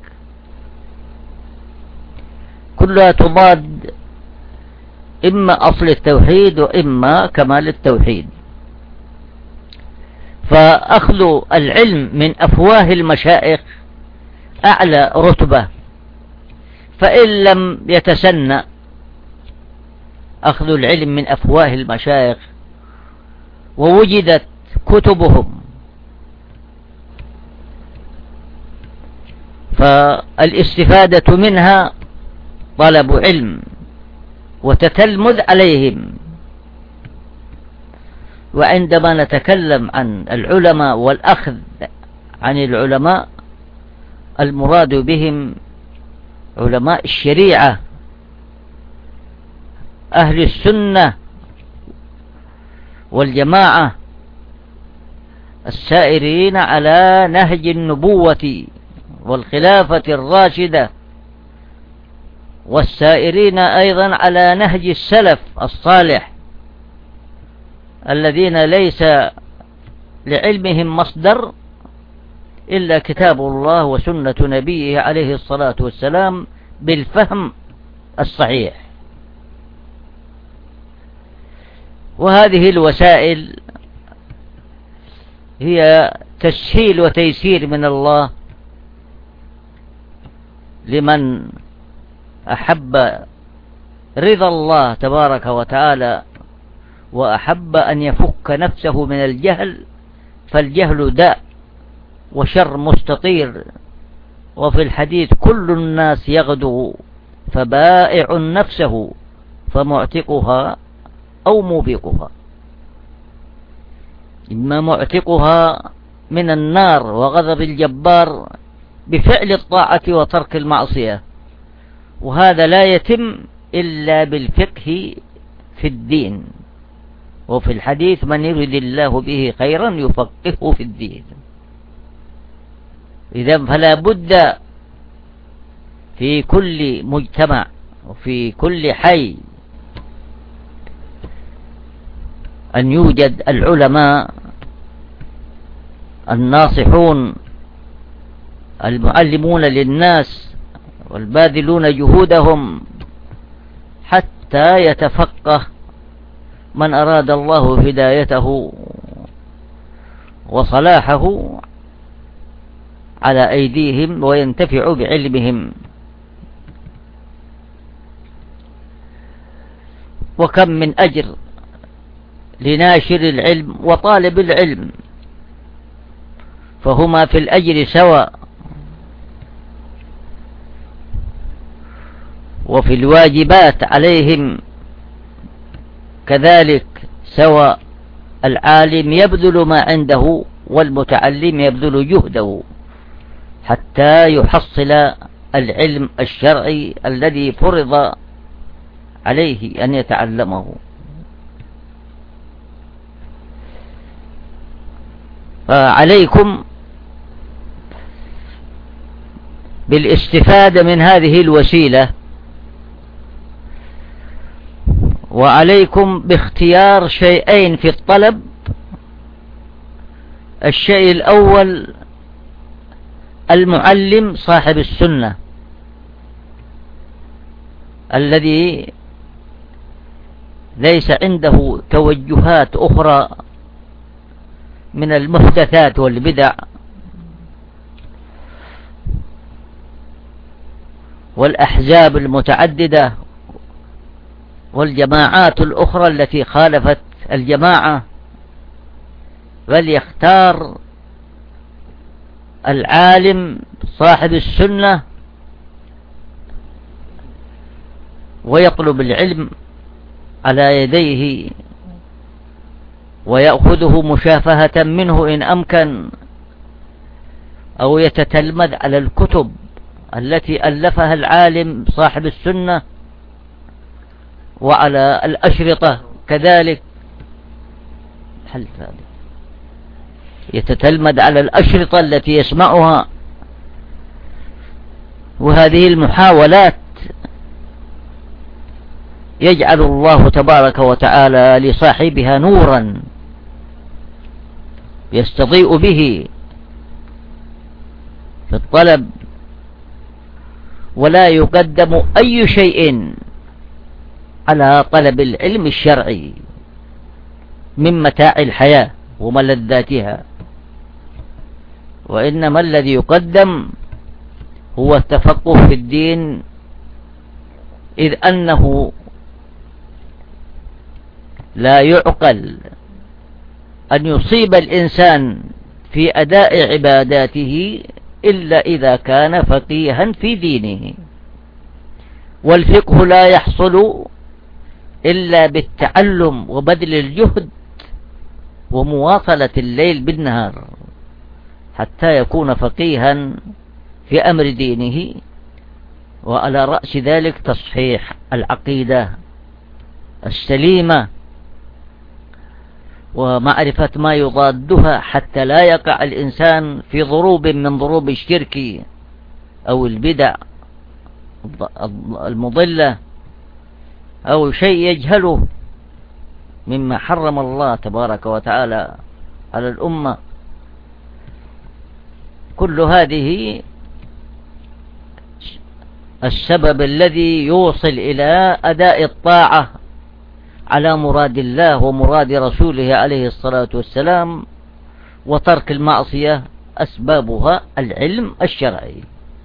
كلها تضاد إما أصل التوحيد وإما كمال التوحيد. فأخذ العلم من أفواه المشايخ أعلى رتبة، فإن لم يتسنى أخذ العلم من أفواه المشايخ ووجدت كتبهم فالاستفادة منها طلب علم وتتلمذ عليهم. وعندما نتكلم عن العلماء والأخذ عن العلماء، المراد بهم علماء الشريعة أهل السنة والجماعة السائرين على نهج النبوة والخلافة الراشدة، والسائرين أيضا على نهج السلف الصالح الذين ليس لعلمهم مصدر إلا كتاب الله وسنة نبيه عليه الصلاة والسلام بالفهم الصحيح. وهذه الوسائل هي تسهيل وتيسير من الله لمن أحب رضا الله تبارك وتعالى وأحب أن يفك نفسه من الجهل، فالجهل داء وشر مستطير. وفي الحديث كل الناس يغدو فبائع نفسه فمعتقها أو موبقها، إما معتقها من النار وغضب الجبار بفعل الطاعة وترك المعصية، وهذا لا يتم إلا بالفقه في الدين. وفي الحديث من يريد الله به خيرا يفقهه في الدين. إذن فلا بد في كل مجتمع وفي كل حي أن يوجد العلماء الناصحون المعلمون للناس والباذلون جهودهم حتى يتفقه من أراد الله هدايته وصلاحه على أيديهم وينتفع بعلمهم. وكم من أجر لناشر العلم وطالب العلم، فهما في الأجر سواء، وفي الواجبات عليهم كذلك سواء. العالم يبذل ما عنده والمتعلم يبذل جهده حتى يحصل العلم الشرعي الذي فرض عليه أن يتعلمه. فعليكم بالاستفادة من هذه الوسيلة، وعليكم باختيار شيئين في الطلب. الشيء الأول المعلم صاحب السنة الذي ليس عنده توجهات أخرى من المحدثات والبدع والأحزاب المتعددة والجماعات الأخرى التي خالفت الجماعة، بل يختار العالم صاحب السنة ويطلب العلم على يديه ويأخذه مشافهة منه إن أمكن، أو يتتلمذ على الكتب التي ألفها العالم صاحب السنة وعلى الأشرطة كذلك. يتتلمذ على الأشرطة التي يسمعها وهذه المحاولات يجعل الله تبارك وتعالى لصاحبها نورا يستضيء به في الطلب، ولا يقدم أي شيء على طلب العلم الشرعي من متاع الحياة وملذاتها، وإنما الذي يقدم هو التفقه في الدين، إذ أنه لا يعقل أن يصيب الإنسان في أداء عباداته إلا إذا كان فقيها في دينه، والفقه لا يحصل إلا بالتعلم وبذل الجهد ومواصلة الليل بالنهار حتى يكون فقيها في أمر دينه، وعلى رأس ذلك تصحيح العقيدة السليمة ومعرفة ما يضادها حتى لا يقع الإنسان في ضروب من ضروب الشرك أو البدع المضلة أو شيء يجهله مما حرم الله تبارك وتعالى على الأمة. كل هذه السبب الذي يوصل إلى أداء الطاعة على مراد الله ومراد رسوله عليه الصلاة والسلام، وترك المعصية أسبابها العلم الشرعي.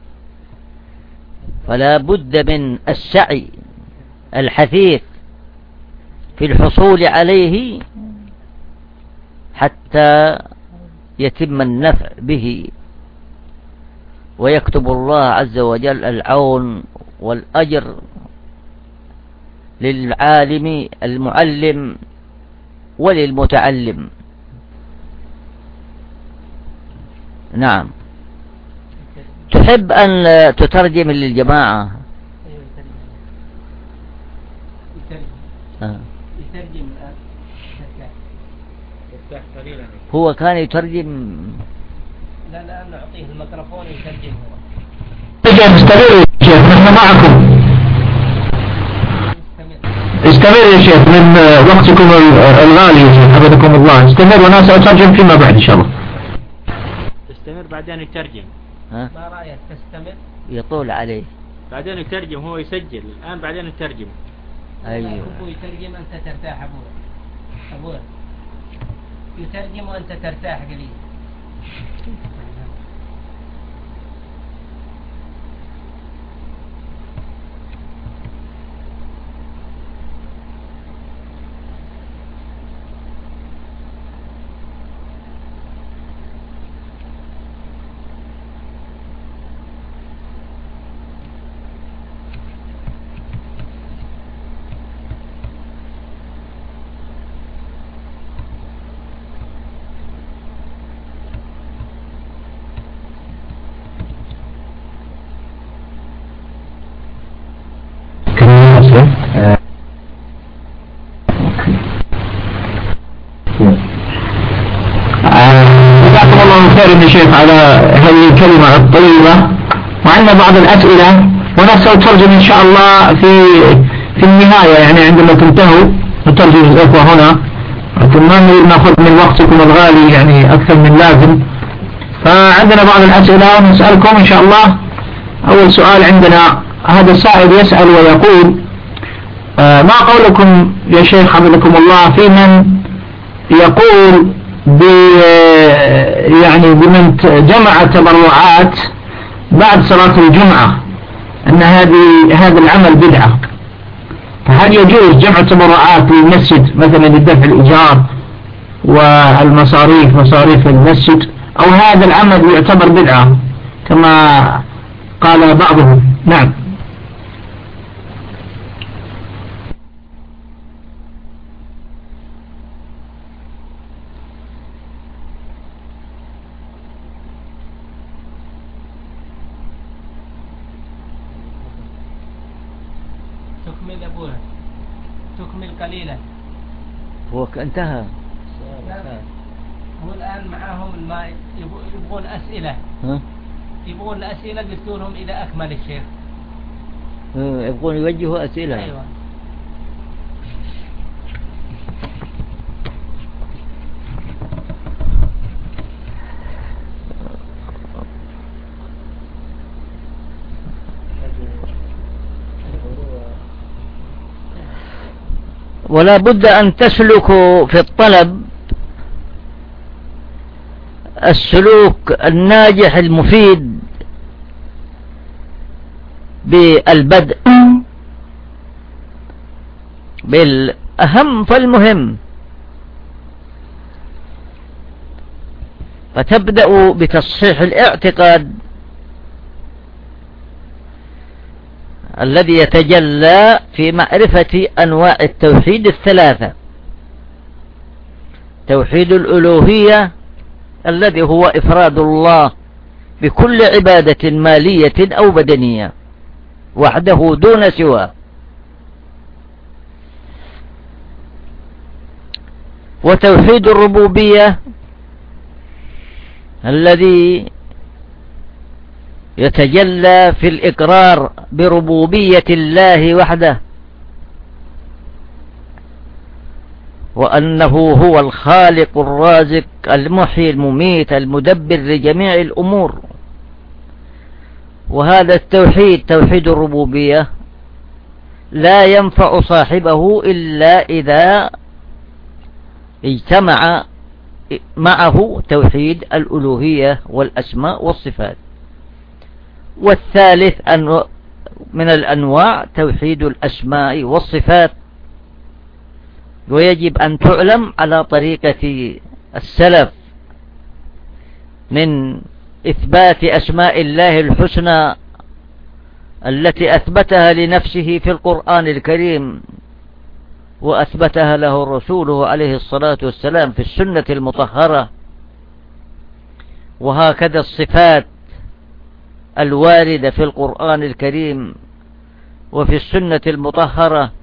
فلا بد من السعي الحثيث في الحصول عليه حتى يتم النفع به، ويكتب الله عز وجل العون والأجر للعالم المعلم وللمتعلم. نعم. تحب أن تترجم للجماعة؟ يترجم الآن. هو كان يترجم. لا نعطيه الميكروفون يترجم هو. استمر يا شيخ، نحن معكم. استمر يا شيخ من وقتكم الغالي حفظكم الله. استمر وانا سأترجم فيما بعد ان شاء الله. تستمر بعدين يترجم. ما رأيك تستمر؟ يطول عليه. بعدين يترجم، هو يسجل الآن بعدين يترجم. أيوه. أبوه يترجم أنت ترتاح أبوه يترجم وأنت ترتاح قليل. جزاكم الله خيرا يا شيخ على هذه الكلمة الطيبة. وعندنا بعض الأسئلة ونسأل ترجم إن شاء الله في النهاية، يعني عندما تنتهوا نترجم الإخوة هنا، لكن ما نريد نأخذ من وقتكم الغالي يعني أكثر من لازم. فعندنا بعض الأسئلة ونسألكم إن شاء الله. أول سؤال عندنا، هذا السائل يسأل ويقول: ما قولكم يا شيخ حفظكم الله في من يقول يعني بمن جمع التبرعات بعد صلاة الجمعة أن هذا العمل بدعة؟ فهل يجوز جمع التبرعات للمسجد مثلا لدفع الإيجار والمصاريف مصاريف المسجد، أو هذا العمل يعتبر بدعة كما قال بعضهم؟ نعم. تكمل أبوها، تكمل قليلا. هو انتهى. هو الآن معاهم يبغون أسئلة. يبغون الأسئلة قلت لهم إذا أكمل الشيخ. يبغون يوجهوا أسئلة. أيوة. ولا بد أن تسلكوا في الطلب السلوك الناجح المفيد بالبدء بالأهم فالمهم، فتبدأ بتصحيح الاعتقاد الذي يتجلى في معرفة أنواع التوحيد الثلاثة: توحيد الألوهية الذي هو إفراد الله بكل عبادة مالية أو بدنية وحده دون سواه، وتوحيد الربوبية الذي يتجلى في الإقرار بربوبية الله وحده، وأنه هو الخالق الرازق المحيي المميت المدبر لجميع الأمور. وهذا التوحيد، توحيد الربوبية، لا ينفع صاحبه إلا إذا اجتمع معه توحيد الألوهية والأسماء والصفات. والثالث من الأنواع توحيد الأسماء والصفات، ويجب أن تعلم على طريقة السلف من إثبات أسماء الله الحسنى التي أثبتها لنفسه في القرآن الكريم وأثبتها له رسوله عليه الصلاة والسلام في السنة المطهرة، وهكذا الصفات الواردة في القرآن الكريم وفي السنة المطهرة.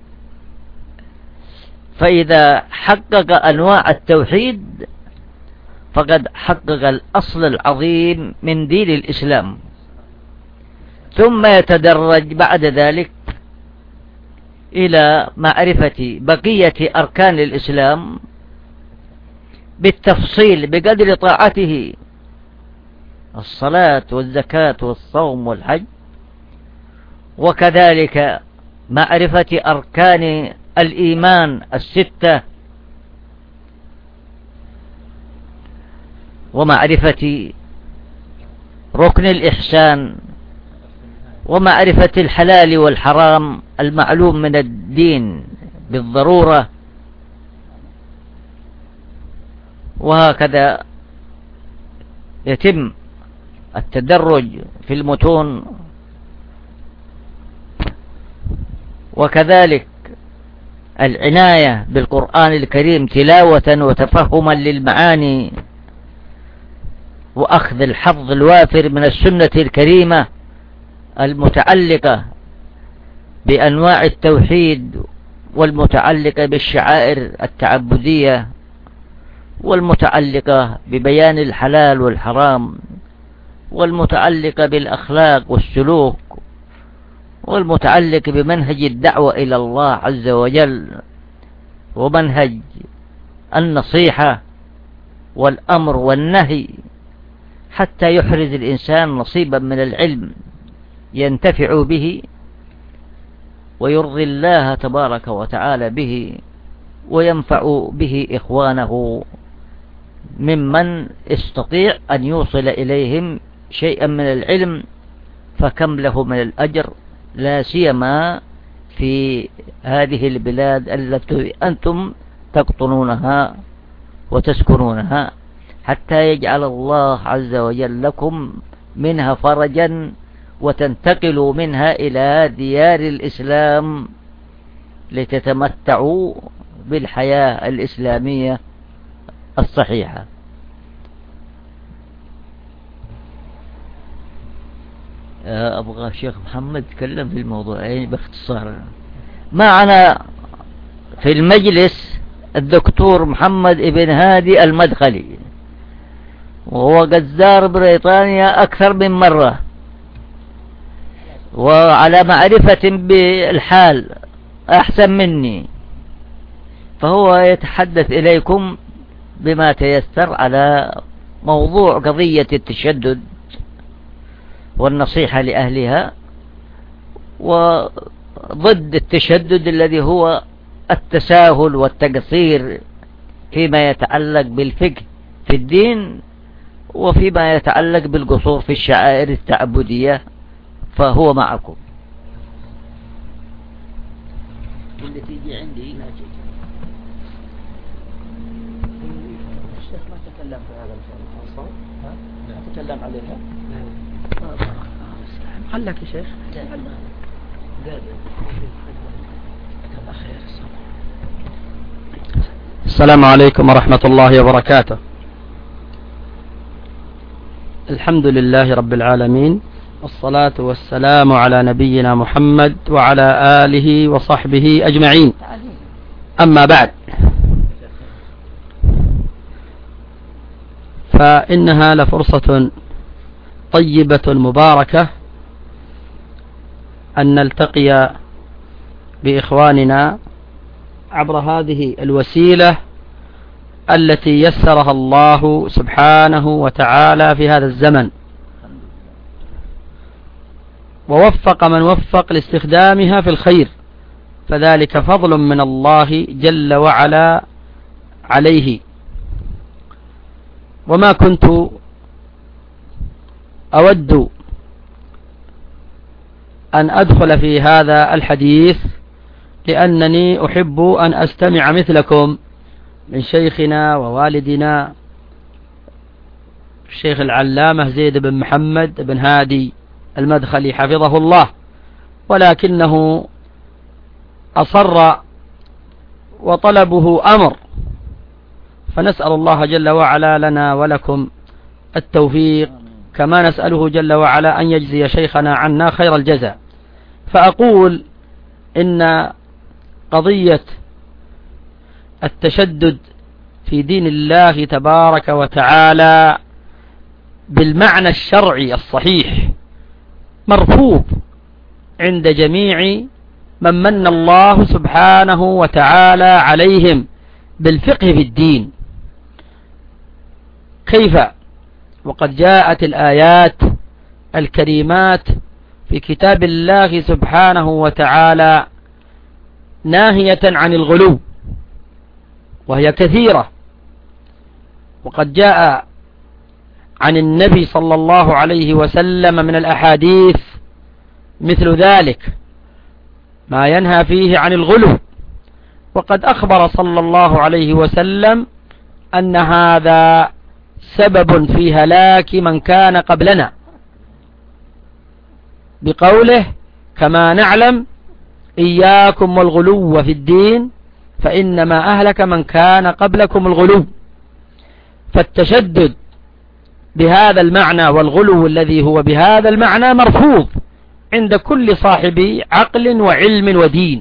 فإذا حقق أنواع التوحيد فقد حقق الأصل العظيم من دين الإسلام، ثم يتدرج بعد ذلك إلى معرفة بقية أركان الإسلام بالتفصيل بقدر طاعته: الصلاة والزكاة والصوم والحج، وكذلك معرفة أركان الإيمان الستة، ومعرفة ركن الإحسان، ومعرفة الحلال والحرام المعلوم من الدين بالضرورة. وهكذا يتم التدرج في المتون. وكذلك العناية بالقرآن الكريم تلاوة وتفهما للمعاني، وأخذ الحظ الوافر من السنة الكريمة المتعلقة بأنواع التوحيد، والمتعلقة بالشعائر التعبدية، والمتعلقة ببيان الحلال والحرام، والمتعلقة بالأخلاق والسلوك، والمتعلق بمنهج الدعوة إلى الله عز وجل، ومنهج النصيحة والأمر والنهي، حتى يحرز الإنسان نصيبا من العلم ينتفع به ويرضي الله تبارك وتعالى به، وينفع به إخوانه ممن استطيع أن يوصل إليهم شيئا من العلم، فكم له من الأجر، لا سيما في هذه البلاد التي أنتم تقطنونها وتسكنونها، حتى يجعل الله عز وجل لكم منها فرجا، وتنتقلوا منها إلى ديار الإسلام لتتمتعوا بالحياة الإسلامية الصحيحة. أبغى الشيخ محمد يتكلم في الموضوع باختصار. معنا في المجلس الدكتور محمد ابن هادي المدخلي، وهو قد زار بريطانيا أكثر من مرة وعلى معرفة بالحال أحسن مني، فهو يتحدث إليكم بما تيسر على موضوع قضية التشدد والنصيحة لأهلها، وضد التشدد الذي هو التساهل والتقصير فيما يتعلق بالفقه في الدين وفيما يتعلق بالقصور في الشعائر التعبدية، فهو معكم. اللي تيجي عندي الشيخ ما تكلم في هذا الفصل، ما تكلم عليها. خلك يا شيخ. السلام عليكم ورحمة الله وبركاته. الحمد لله رب العالمين، والصلاة والسلام على نبينا محمد وعلى آله وصحبه أجمعين. أما بعد، فإنها لفرصة طيبة مباركة أن نلتقي بإخواننا عبر هذه الوسيلة التي يسرها الله سبحانه وتعالى في هذا الزمن، ووفق من وفق لاستخدامها في الخير، فذلك فضل من الله جل وعلا عليه. وما كنت أود أن أدخل في هذا الحديث، لأنني أحب أن أستمع مثلكم من شيخنا ووالدنا الشيخ العلامة زيد بن محمد بن هادي المدخلي حفظه الله، ولكنه أصر وطلبه أمر، فنسأل الله جل وعلا لنا ولكم التوفيق، كما نسأله جل وعلا أن يجزي شيخنا عنا خير الجزاء. فأقول إن قضية التشدد في دين الله تبارك وتعالى بالمعنى الشرعي الصحيح مرفوض عند جميع من من الله سبحانه وتعالى عليهم بالفقه في الدين. كيف وقد جاءت الآيات الكريمات في كتاب الله سبحانه وتعالى ناهية عن الغلو، وهي كثيرة، وقد جاء عن النبي صلى الله عليه وسلم من الأحاديث مثل ذلك ما ينهى فيه عن الغلو، وقد أخبر صلى الله عليه وسلم أن هذا سبب في هلاك من كان قبلنا، بقوله كما نعلم إياكم والغلو في الدين فإنما أهلك من كان قبلكم الغلو. فالتشدد بهذا المعنى والغلو الذي هو بهذا المعنى مرفوض عند كل صاحب عقل وعلم ودين.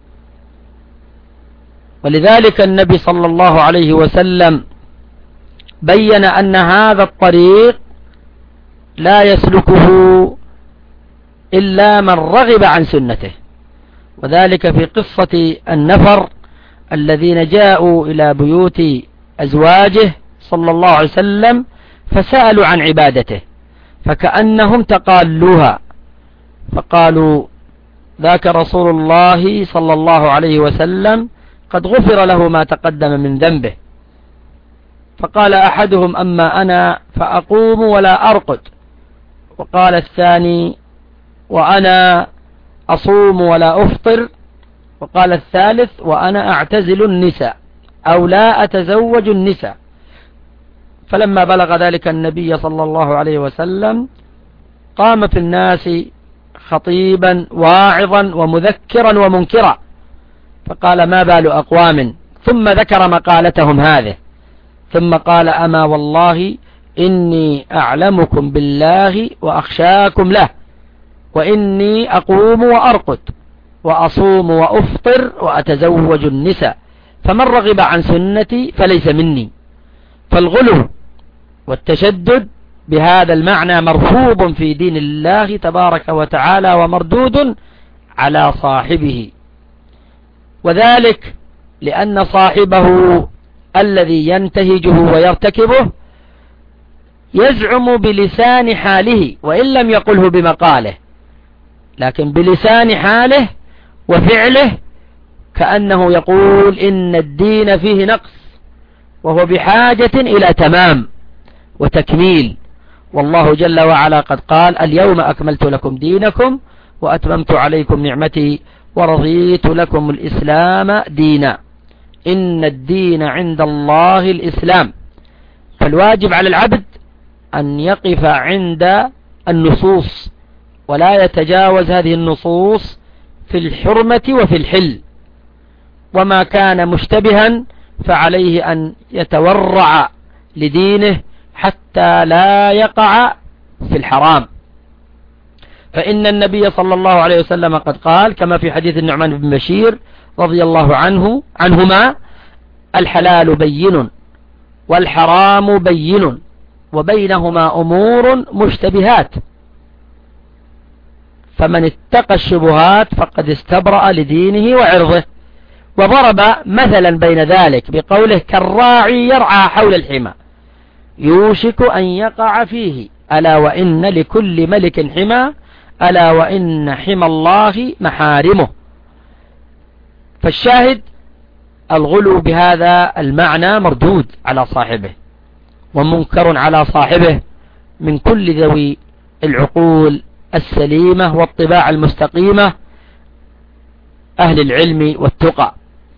ولذلك النبي صلى الله عليه وسلم بين أن هذا الطريق لا يسلكه إلا من رغب عن سنته، وذلك في قصة النفر الذين جاءوا إلى بيوت أزواجه صلى الله عليه وسلم فسألوا عن عبادته، فكأنهم تقالوها، فقالوا ذاك رسول الله صلى الله عليه وسلم قد غفر له ما تقدم من ذنبه. فقال أحدهم أما أنا فأقوم ولا أرقد، وقال الثاني وأنا أصوم ولا أفطر، وقال الثالث وأنا أعتزل النساء أو لا أتزوج النساء. فلما بلغ ذلك النبي صلى الله عليه وسلم قام في الناس خطيبا واعظا ومذكرا ومنكرا، فقال ما بال أقوام، ثم ذكر مقالتهم هذه، ثم قال أما والله إني أعلمكم بالله وأخشاكم له، وإني أقوم وأرقد وأصوم وأفطر وأتزوج النساء، فمن رغب عن سنتي فليس مني. فالغلو والتشدد بهذا المعنى مرفوض في دين الله تبارك وتعالى ومردود على صاحبه، وذلك لأن صاحبه الذي ينتهجه ويرتكبه يزعم بلسان حاله وإن لم يقله بمقاله، لكن بلسان حاله وفعله كأنه يقول إن الدين فيه نقص، وهو بحاجة إلى تمام وتكميل. والله جل وعلا قد قال: اليوم أكملت لكم دينكم وأتممت عليكم نعمتي ورضيت لكم الإسلام دينا. إن الدين عند الله الإسلام. فالواجب على العبد أن يقف عند النصوص ولا يتجاوز هذه النصوص في الحرمة وفي الحل، وما كان مشتبها فعليه أن يتورع لدينه حتى لا يقع في الحرام. فإن النبي صلى الله عليه وسلم قد قال كما في حديث النعمان بن بشير رضي الله عنهما: الحلال بين والحرام بين وبينهما أمور مشتبهات، فمن اتقى الشبهات فقد استبرأ لدينه وعرضه. وضرب مثلا بين ذلك بقوله: كالراعي يرعى حول الحمى يوشك أن يقع فيه، ألا وإن لكل ملك حمى، ألا وإن حمى الله محارمه. فالشاهد الغلو بهذا المعنى مردود على صاحبه ومنكر على صاحبه من كل ذوي العقول السليمة والطباع المستقيمة أهل العلم والتقى.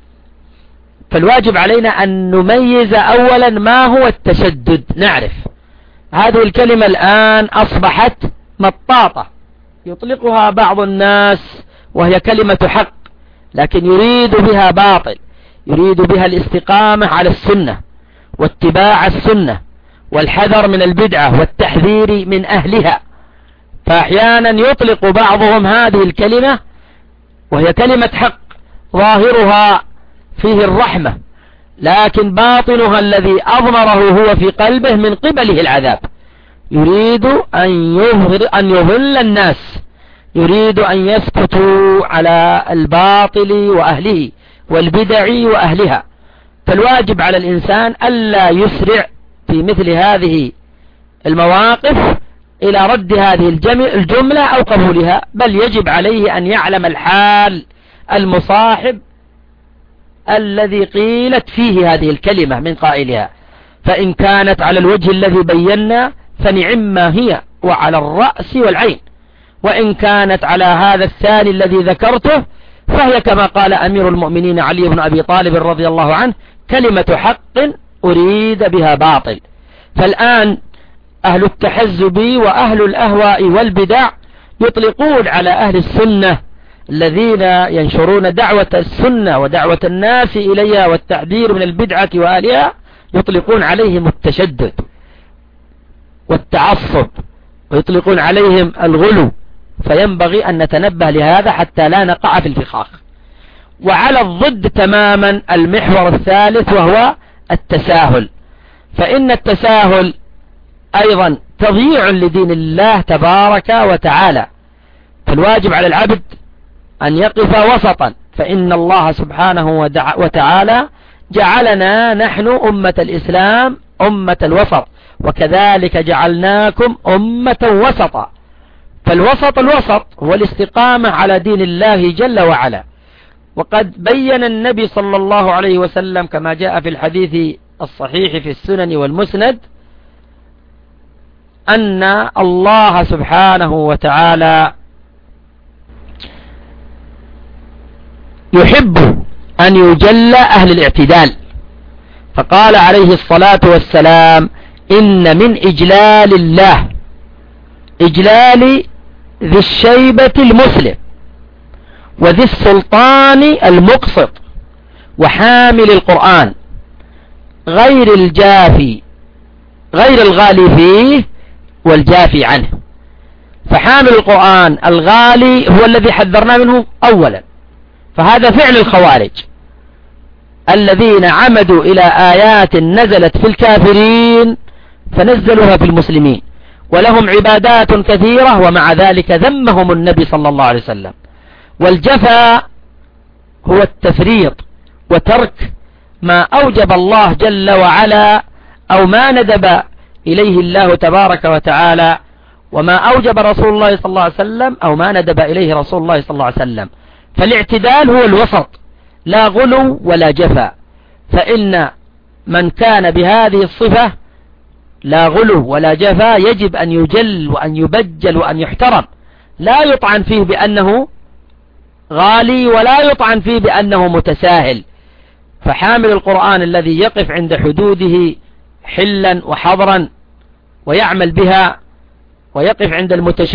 فالواجب علينا أن نميز أولا ما هو التشدد. نعرف هذه الكلمة الآن أصبحت مطاطة يطلقها بعض الناس وهي كلمة حق، لكن يريد بها باطل، يريد بها الاستقامة على السنة واتباع السنة والحذر من البدعة والتحذير من أهلها. فأحيانا يطلق بعضهم هذه الكلمة وهي كلمة حق ظاهرها فيه الرحمة، لكن باطنها الذي أضمره هو في قلبه من قبله العذاب. يريد أن يضل الناس، يريد أن يسكتوا على الباطل وأهله والبدع وأهلها. فالواجب على الإنسان ألا يسرع في مثل هذه المواقف إلى رد هذه الجملة أو قبولها، بل يجب عليه أن يعلم الحال المصاحب الذي قيلت فيه هذه الكلمة من قائلها، فإن كانت على الوجه الذي بينا فنعم هي وعلى الرأس والعين، وإن كانت على هذا الثاني الذي ذكرته فهي كما قال أمير المؤمنين علي بن أبي طالب رضي الله عنه: كلمة حق أريد بها باطل. فالآن أهل التحزب وأهل الأهواء والبدع يطلقون على أهل السنة الذين ينشرون دعوة السنة ودعوة الناس إليها والتحذير من البدعة وآلها، يطلقون عليهم التشدد والتعصب ويطلقون عليهم الغلو. فينبغي أن نتنبه لهذا حتى لا نقع في الفخاخ. وعلى الضد تماما المحور الثالث وهو التساهل، فإن التساهل أيضا تضييع لدين الله تبارك وتعالى. فالواجب على العبد أن يقف وسطا، فإن الله سبحانه وتعالى جعلنا نحن أمة الإسلام أمة الوسط، وكذلك جعلناكم أمة وسطا. فالوسط الوسط هو الاستقامة على دين الله جل وعلا. وقد بين النبي صلى الله عليه وسلم كما جاء في الحديث الصحيح في السنن والمسند أن الله سبحانه وتعالى يحب أن يجل أهل الاعتدال، فقال عليه الصلاة والسلام: إن من إجلال الله إجلال ذي الشيبة المسلم وذي السلطان المقسط وحامل القرآن غير الجافي غير الغالي فيه والجافي عنه. فحامل القرآن الغالي هو الذي حذرنا منه أولا، فهذا فعل الخوارج الذين عمدوا إلى آيات نزلت في الكافرين فنزلوها في المسلمين، ولهم عبادات كثيرة ومع ذلك ذمهم النبي صلى الله عليه وسلم. والجفا هو التفريط وترك ما أوجب الله جل وعلا أو ما ندب إليه الله تبارك وتعالى، وما أوجب رسول الله صلى الله عليه وسلم أو ما ندب إليه رسول الله صلى الله عليه وسلم. فالاعتدال هو الوسط، لا غلو ولا جفا. فإن من كان بهذه الصفة لا غلو ولا جفا يجب أن يجل وأن يبجل وأن يحترم، لا يطعن فيه بأنه غالي ولا يطعن فيه بأنه متساهل. فحامل القرآن الذي يقف عند حدوده حلا وحضرا ويعمل بها، ويقف عند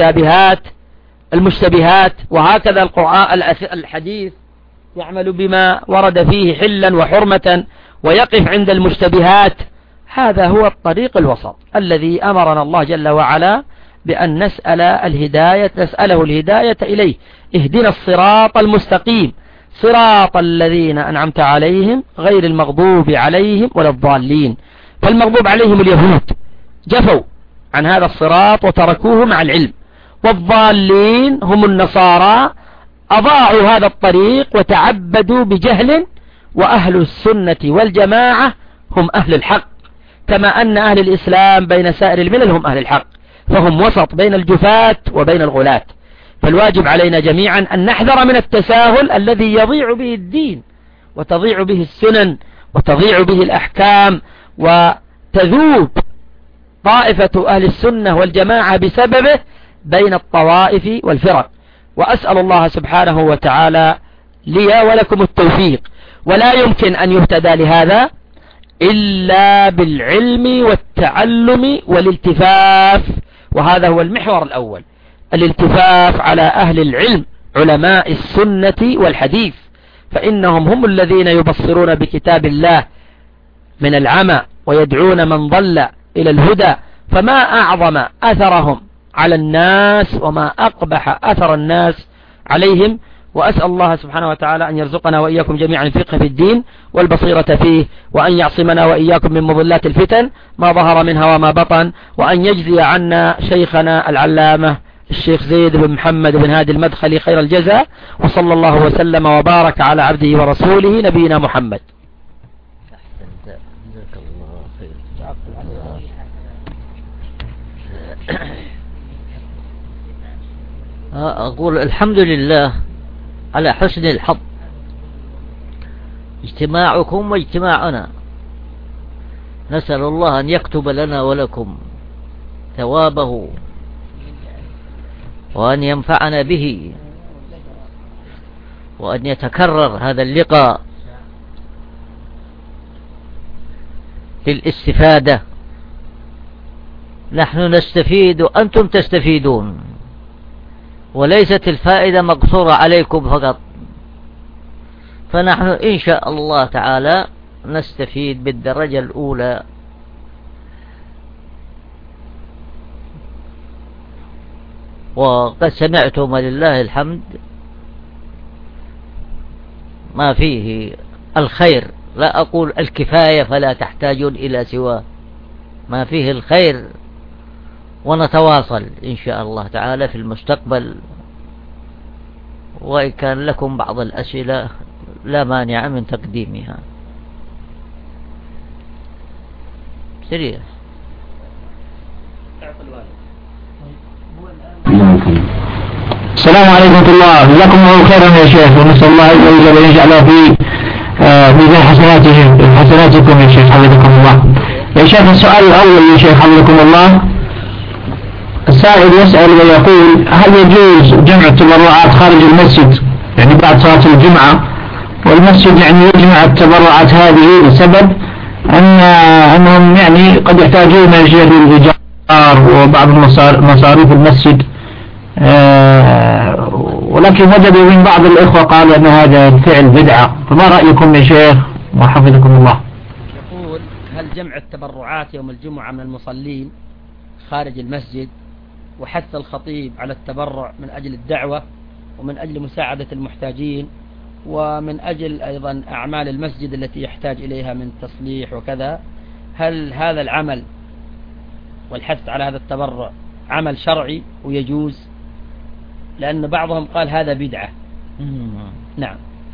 المشتبهات، وهكذا القرآن الحديث يعمل بما ورد فيه حلا وحرمة ويقف عند المشتبهات، هذا هو الطريق الوسط الذي أمرنا الله جل وعلا بأن نسأله الهداية إليه. اهدنا الصراط المستقيم صراط الذين أنعمت عليهم غير المغضوب عليهم ولا الضالين. فالمغضوب عليهم اليهود جفوا عن هذا الصراط وتركوه مع العلم، والضالين هم النصارى أضاعوا هذا الطريق وتعبدوا بجهل، وأهل السنة والجماعة هم أهل الحق، كما أن أهل الإسلام بين سائر الملل هم أهل الحق، فهم وسط بين الجفاة وبين الغلاة. فالواجب علينا جميعا أن نحذر من التساهل الذي يضيع به الدين وتضيع به السنن وتضيع به الأحكام، وتذوب طائفة أهل السنة والجماعة بسببه بين الطوائف والفرق. وأسأل الله سبحانه وتعالى لي ولكم التوفيق، ولا يمكن أن يهتدى لهذا إلا بالعلم والتعلم والالتفاف، وهذا هو المحور الأول، الالتفاف على أهل العلم علماء السنة والحديث، فإنهم هم الذين يبصرون بكتاب الله من العمى ويدعون من ضل إلى الهدى. فما أعظم أثرهم على الناس وما أقبح أثر الناس عليهم. وأسأل الله سبحانه وتعالى أن يرزقنا وإياكم جميعا الفقه في الدين والبصيرة فيه، وأن يعصمنا وإياكم من مضلات الفتن ما ظهر منها وما بطن، وأن يجزي عنا شيخنا العلامة الشيخ زيد بن محمد بن هادي المدخلي خير الجزاء، وصلى الله وسلم وبارك على عبده ورسوله نبينا محمد. أقول الحمد لله على حسن الحظ، اجتماعكم واجتماعنا، نسأل الله أن يكتب لنا ولكم ثوابه وأن ينفعنا به، وأن يتكرر هذا اللقاء للاستفادة. نحن نستفيد وأنتم تستفيدون، وليست الفائدة مقصورة عليكم فقط، فنحن إن شاء الله تعالى نستفيد بالدرجة الأولى. وقد سمعتم ولله الحمد ما فيه الخير، لا أقول الكفاية فلا تحتاجون إلى سواه، ما فيه الخير، ونتواصل إن شاء الله تعالى في المستقبل. وإن كان لكم بعض الأسئلة لا مانع من تقديمها. سريع. السلام عليكم ورحمة الله، جزاكم الله خيرا يا شيخ، ونسأل الله عز وجل أن يجعله في ميزان حسناتكم يا شيخ حفظكم الله. يا شيخ السؤال الأول يا شيخ حفظكم الله، السائل يسأل ويقول: هل يجوز جمع التبرعات خارج المسجد، يعني بعد صلاة الجمعة، والمسجد يعني يجمع التبرعات هذه لسبب أنهم يعني قد يحتاجون يا شيخ للإيجار وبعض مصاريف المسجد، ولكن وجدوا من بعض الإخوة قالوا أن هذا الفعل بدعة، فما رأيكم يا شيخ وحفظكم الله؟ يقول: هل جمع التبرعات يوم الجمعة من المصلين خارج المسجد، وحث الخطيب على التبرع من أجل الدعوة ومن أجل مساعدة المحتاجين ومن أجل أيضا أعمال المسجد التي يحتاج إليها من تصليح وكذا، هل هذا العمل والحث على هذا التبرع عمل شرعي ويجوز؟ لأن بعضهم قال هذا بدعة. نعم.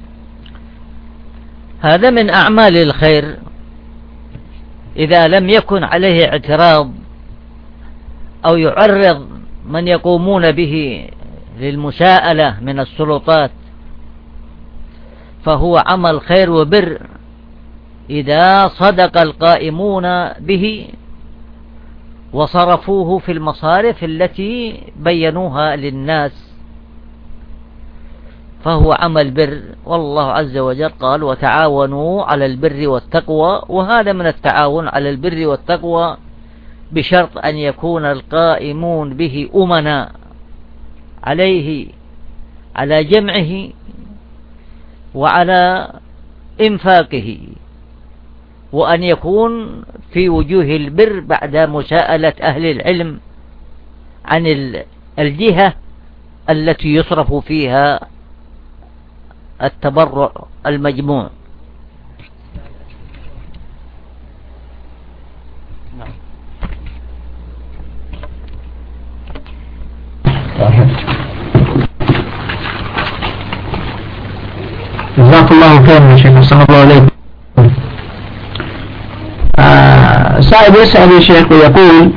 هذا من أعمال الخير إذا لم يكن عليه اعتراض أو يعرض من يقومون به للمساءلة من السلطات، فهو عمل خير وبر إذا صدق القائمون به وصرفوه في المصارف التي بينوها للناس، فهو عمل بر. والله عز وجل قال وتعاونوا على البر والتقوى، وهذا من التعاون على البر والتقوى بشرط أن يكون القائمون به أمنا عليه على جمعه وعلى إنفاقه، وأن يكون في وجوه البر بعد مساءلة أهل العلم عن الجهة التي يصرف فيها التبرع المجموع. جزاك الله خيرا يا شيخ، صلى الله عليه. سائل يسأل يا شيخ ويقول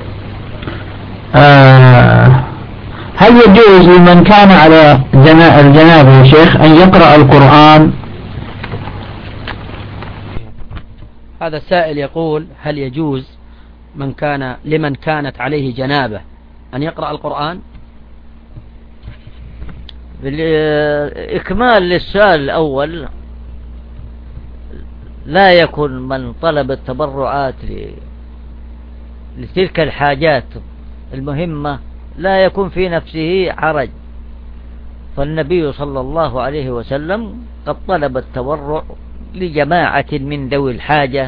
هل يجوز لمن كان على الجنابة يا شيخ أن يقرأ القرآن؟ هذا السائل يقول هل يجوز لمن كانت عليه جنابة أن يقرأ القرآن؟ بالإكمال للسؤال الأول، لا يكن من طلب التبرعات لتلك الحاجات المهمة لا يكون في نفسه حرج، فالنبي صلى الله عليه وسلم قد طلب التبرع لجماعة من ذوي الحاجة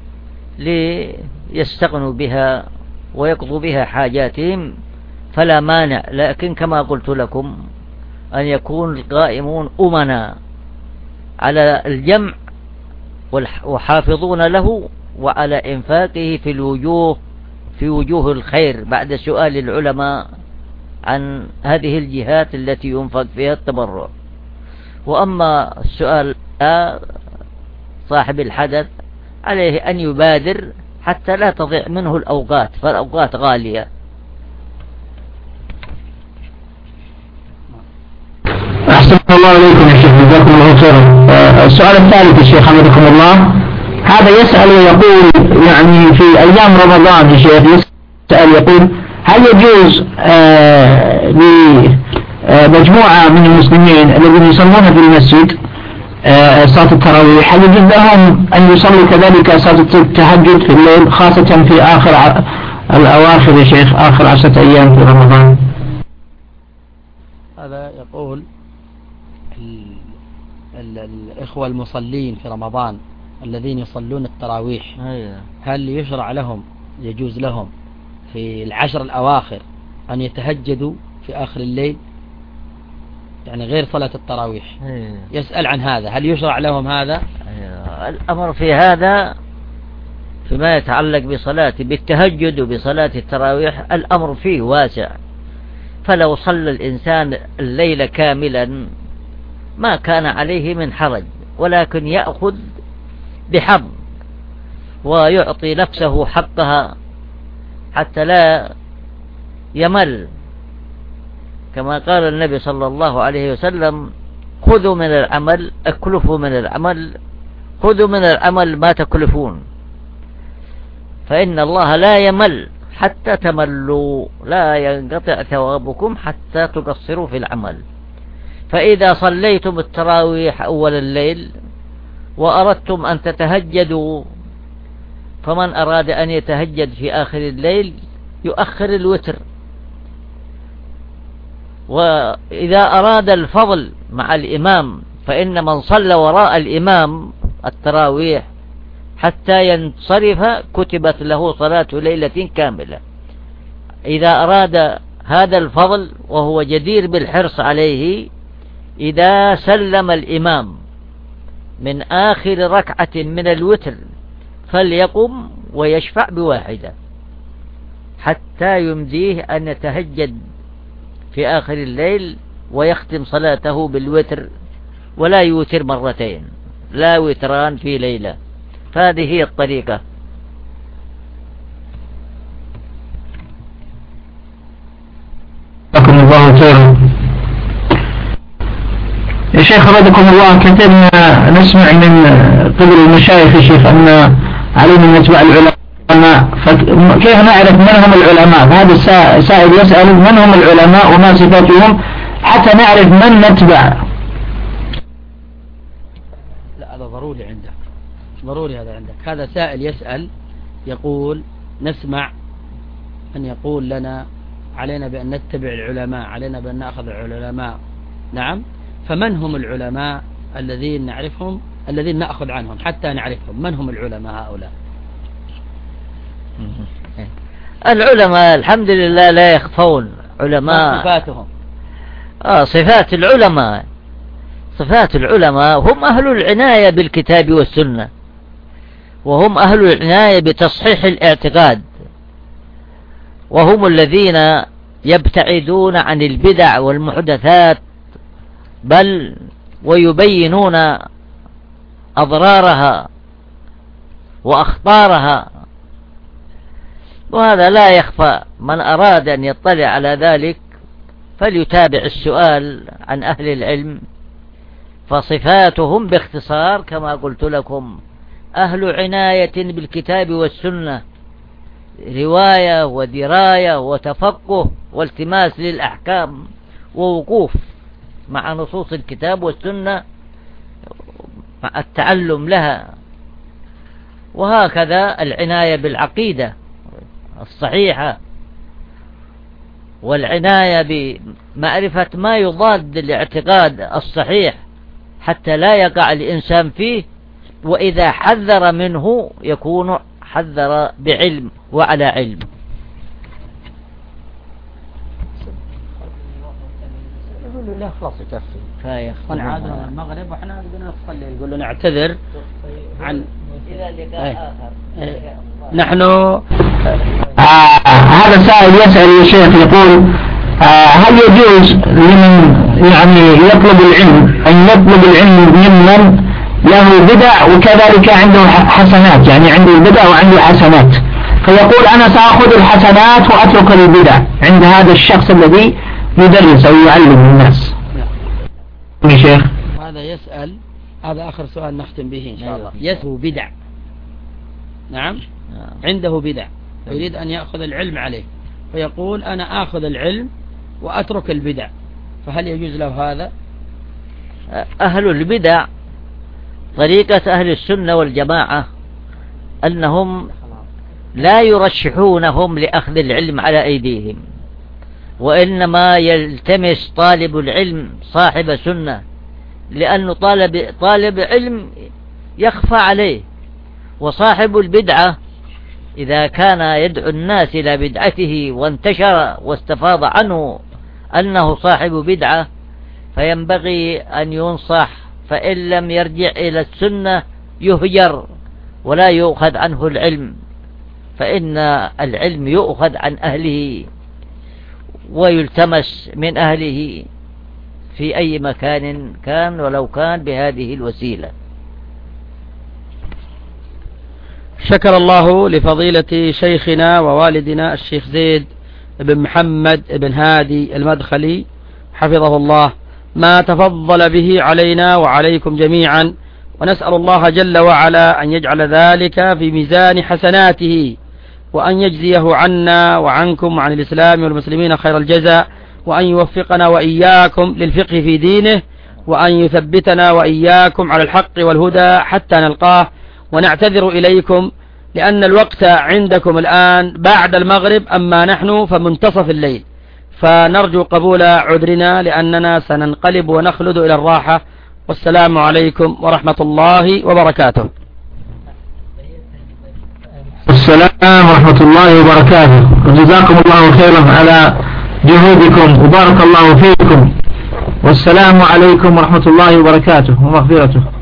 ليستغنوا بها ويقضوا بها حاجاتهم، فلا مانع. لكن كما قلت لكم أن يكون القائمون أمنا على الجمع وحافظون له وعلى إنفاقه في وجوه الخير بعد سؤال العلماء عن هذه الجهات التي ينفق فيها التبرع. وأما السؤال صاحب الحدث عليه أن يبادر حتى لا تضيع منه الأوقات، فالأوقات غالية. أحسن الله عليكم يا شيخ، جزاكم الله خيرا. السؤال الثالث يا شيخ حمدكم الله، هذا يسأل ويقول يعني في أيام رمضان يا شيخ يسأل يقول هل يجوز لمجموعة من المسلمين الذين يصلون في المسجد صلاة التراويح، هل يجوز لهم أن يصلوا كذلك صلاة التهجد في الليل، خاصة في آخر الأواخر يا شيخ، آخر 10 أيام في رمضان؟ هذا يقول الإخوة المصلين في رمضان الذين يصلون التراويح هل يشرع لهم، يجوز لهم في 10 الأواخر أن يتهجدوا في آخر الليل، يعني غير صلاة التراويح؟ يسأل عن هذا، هل يشرع لهم هذا؟ الأمر في هذا فيما يتعلق بالتهجد وبصلاة التراويح الأمر فيه واسع، فلو صلى الإنسان الليل كاملا ما كان عليه من حرج، ولكن يأخذ بحظ ويعطي نفسه حقها حتى لا يمل، كما قال النبي صلى الله عليه وسلم خذوا من العمل اكلفوا من العمل، خذوا من العمل ما تكلفون، فإن الله لا يمل حتى تملوا، لا ينقطع ثوابكم حتى تقصروا في العمل. فإذا صليتم التراويح أول الليل وأردتم أن تتهجدوا، فمن أراد أن يتهجد في آخر الليل يؤخر الوتر، وإذا أراد الفضل مع الإمام فإن من صلى وراء الإمام التراويح حتى ينصرف كتبت له صلاة ليلة كاملة. إذا أراد هذا الفضل وهو جدير بالحرص عليه، إذا سلم الإمام من آخر ركعة من الوتر فليقم ويشفع بواحدة، حتى يمديه أن يتهجد في آخر الليل ويختم صلاته بالوتر، ولا يوتر مرتين، لا وتران في ليلة. فهذه هي الطريقة. جزاكم الله خيرا. يا شيخ رضكم الله، كثيرا نسمع من قبل المشايخ يا شيخ أن علينا أن نتبع العلماء، فكيف نعرف من هم العلماء؟ هذا سائل يسأل من هم العلماء وما صفاتهم حتى نعرف من نتبع. لا هذا ضروري عندك، ضروري هذا عندك. هذا سائل يسأل يقول نسمع أن يقول لنا علينا بأن نتبع العلماء، علينا بأن نأخذ العلماء. نعم، فمن هم العلماء الذين نعرفهم، الذين نأخذ عنهم حتى نعرفهم؟ من هم العلماء هؤلاء؟ العلماء الحمد لله لا يخفون. علماء صفاتهم. صفات العلماء، صفات العلماء هم أهل العناية بالكتاب والسنة، وهم أهل العناية بتصحيح الاعتقاد، وهم الذين يبتعدون عن البدع والمحدثات، بل ويبينون أضرارها وأخطارها، وهذا لا يخفى. من أراد أن يطلع على ذلك فليتابع السؤال عن أهل العلم، فصفاتهم باختصار كما قلت لكم أهل عناية بالكتاب والسنة، رواية ودراية وتفقه والتماس للأحكام ووقوف مع نصوص الكتاب والسنة مع التعلم لها، وهكذا العناية بالعقيدة الصحيحة، والعناية بمعرفة ما يضاد الاعتقاد الصحيح حتى لا يقع الإنسان فيه، وإذا حذر منه يكون حذر بعلم وعلى علم. يقول له لا خلاص يكفي، ونعادنا المغرب وإحنا بدنا نصلي. يقول له نعتذر عن إلى لقاء آخر. نحن هذا سائل يسأل يا شيخ يقول هل يجوز لمن يعني يطلب العلم أن يطلب العلم ممن له بدع وكذلك عنده حسنات، يعني عنده البدع وعنده حسنات، فيقول أنا سأخذ الحسنات وأترك البدع عند هذا الشخص الذي يدرس أو يعلم الناس؟ يا شيخ هذا يسأل، هذا آخر سؤال نختم به إن شاء الله. يسهو بدع، نعم، عنده بدع ويريد أن يأخذ العلم عليه، فيقول أنا آخذ العلم وأترك البدع، فهل يجوز له هذا؟ أهل البدع طريقة أهل السنة والجماعة أنهم لا يرشحونهم لأخذ العلم على أيديهم، وإنما يلتمس طالب العلم صاحب سنة، لأنه طالب علم يخفى عليه، وصاحب البدعة إذا كان يدعو الناس إلى بدعته وانتشر واستفاض عنه أنه صاحب بدعة فينبغي أن ينصح، فإن لم يرجع إلى السنة يهجر ولا يؤخذ عنه العلم، فإن العلم يؤخذ عن أهله ويلتمس من أهله في أي مكان كان ولو كان بهذه الوسيلة. شكر الله لفضيلة شيخنا ووالدنا الشيخ زيد بن محمد بن هادي المدخلي حفظه الله ما تفضل به علينا وعليكم جميعا، ونسأل الله جل وعلا أن يجعل ذلك في ميزان حسناته، وأن يجزيه عنا وعنكم وعن الإسلام والمسلمين خير الجزاء، وأن يوفقنا وإياكم للفقه في دينه، وأن يثبتنا وإياكم على الحق والهدى حتى نلقاه. ونعتذر إليكم لأن الوقت عندكم الآن بعد المغرب، أما نحن فمنتصف الليل، فنرجو قبول عذرنا لأننا سننقلب ونخلد إلى الراحة. والسلام عليكم ورحمة الله وبركاته. السلام ورحمة الله وبركاته، وجزاكم الله خيرا على جهودكم وبارك الله فيكم، والسلام عليكم ورحمة الله وبركاته ومغفرته.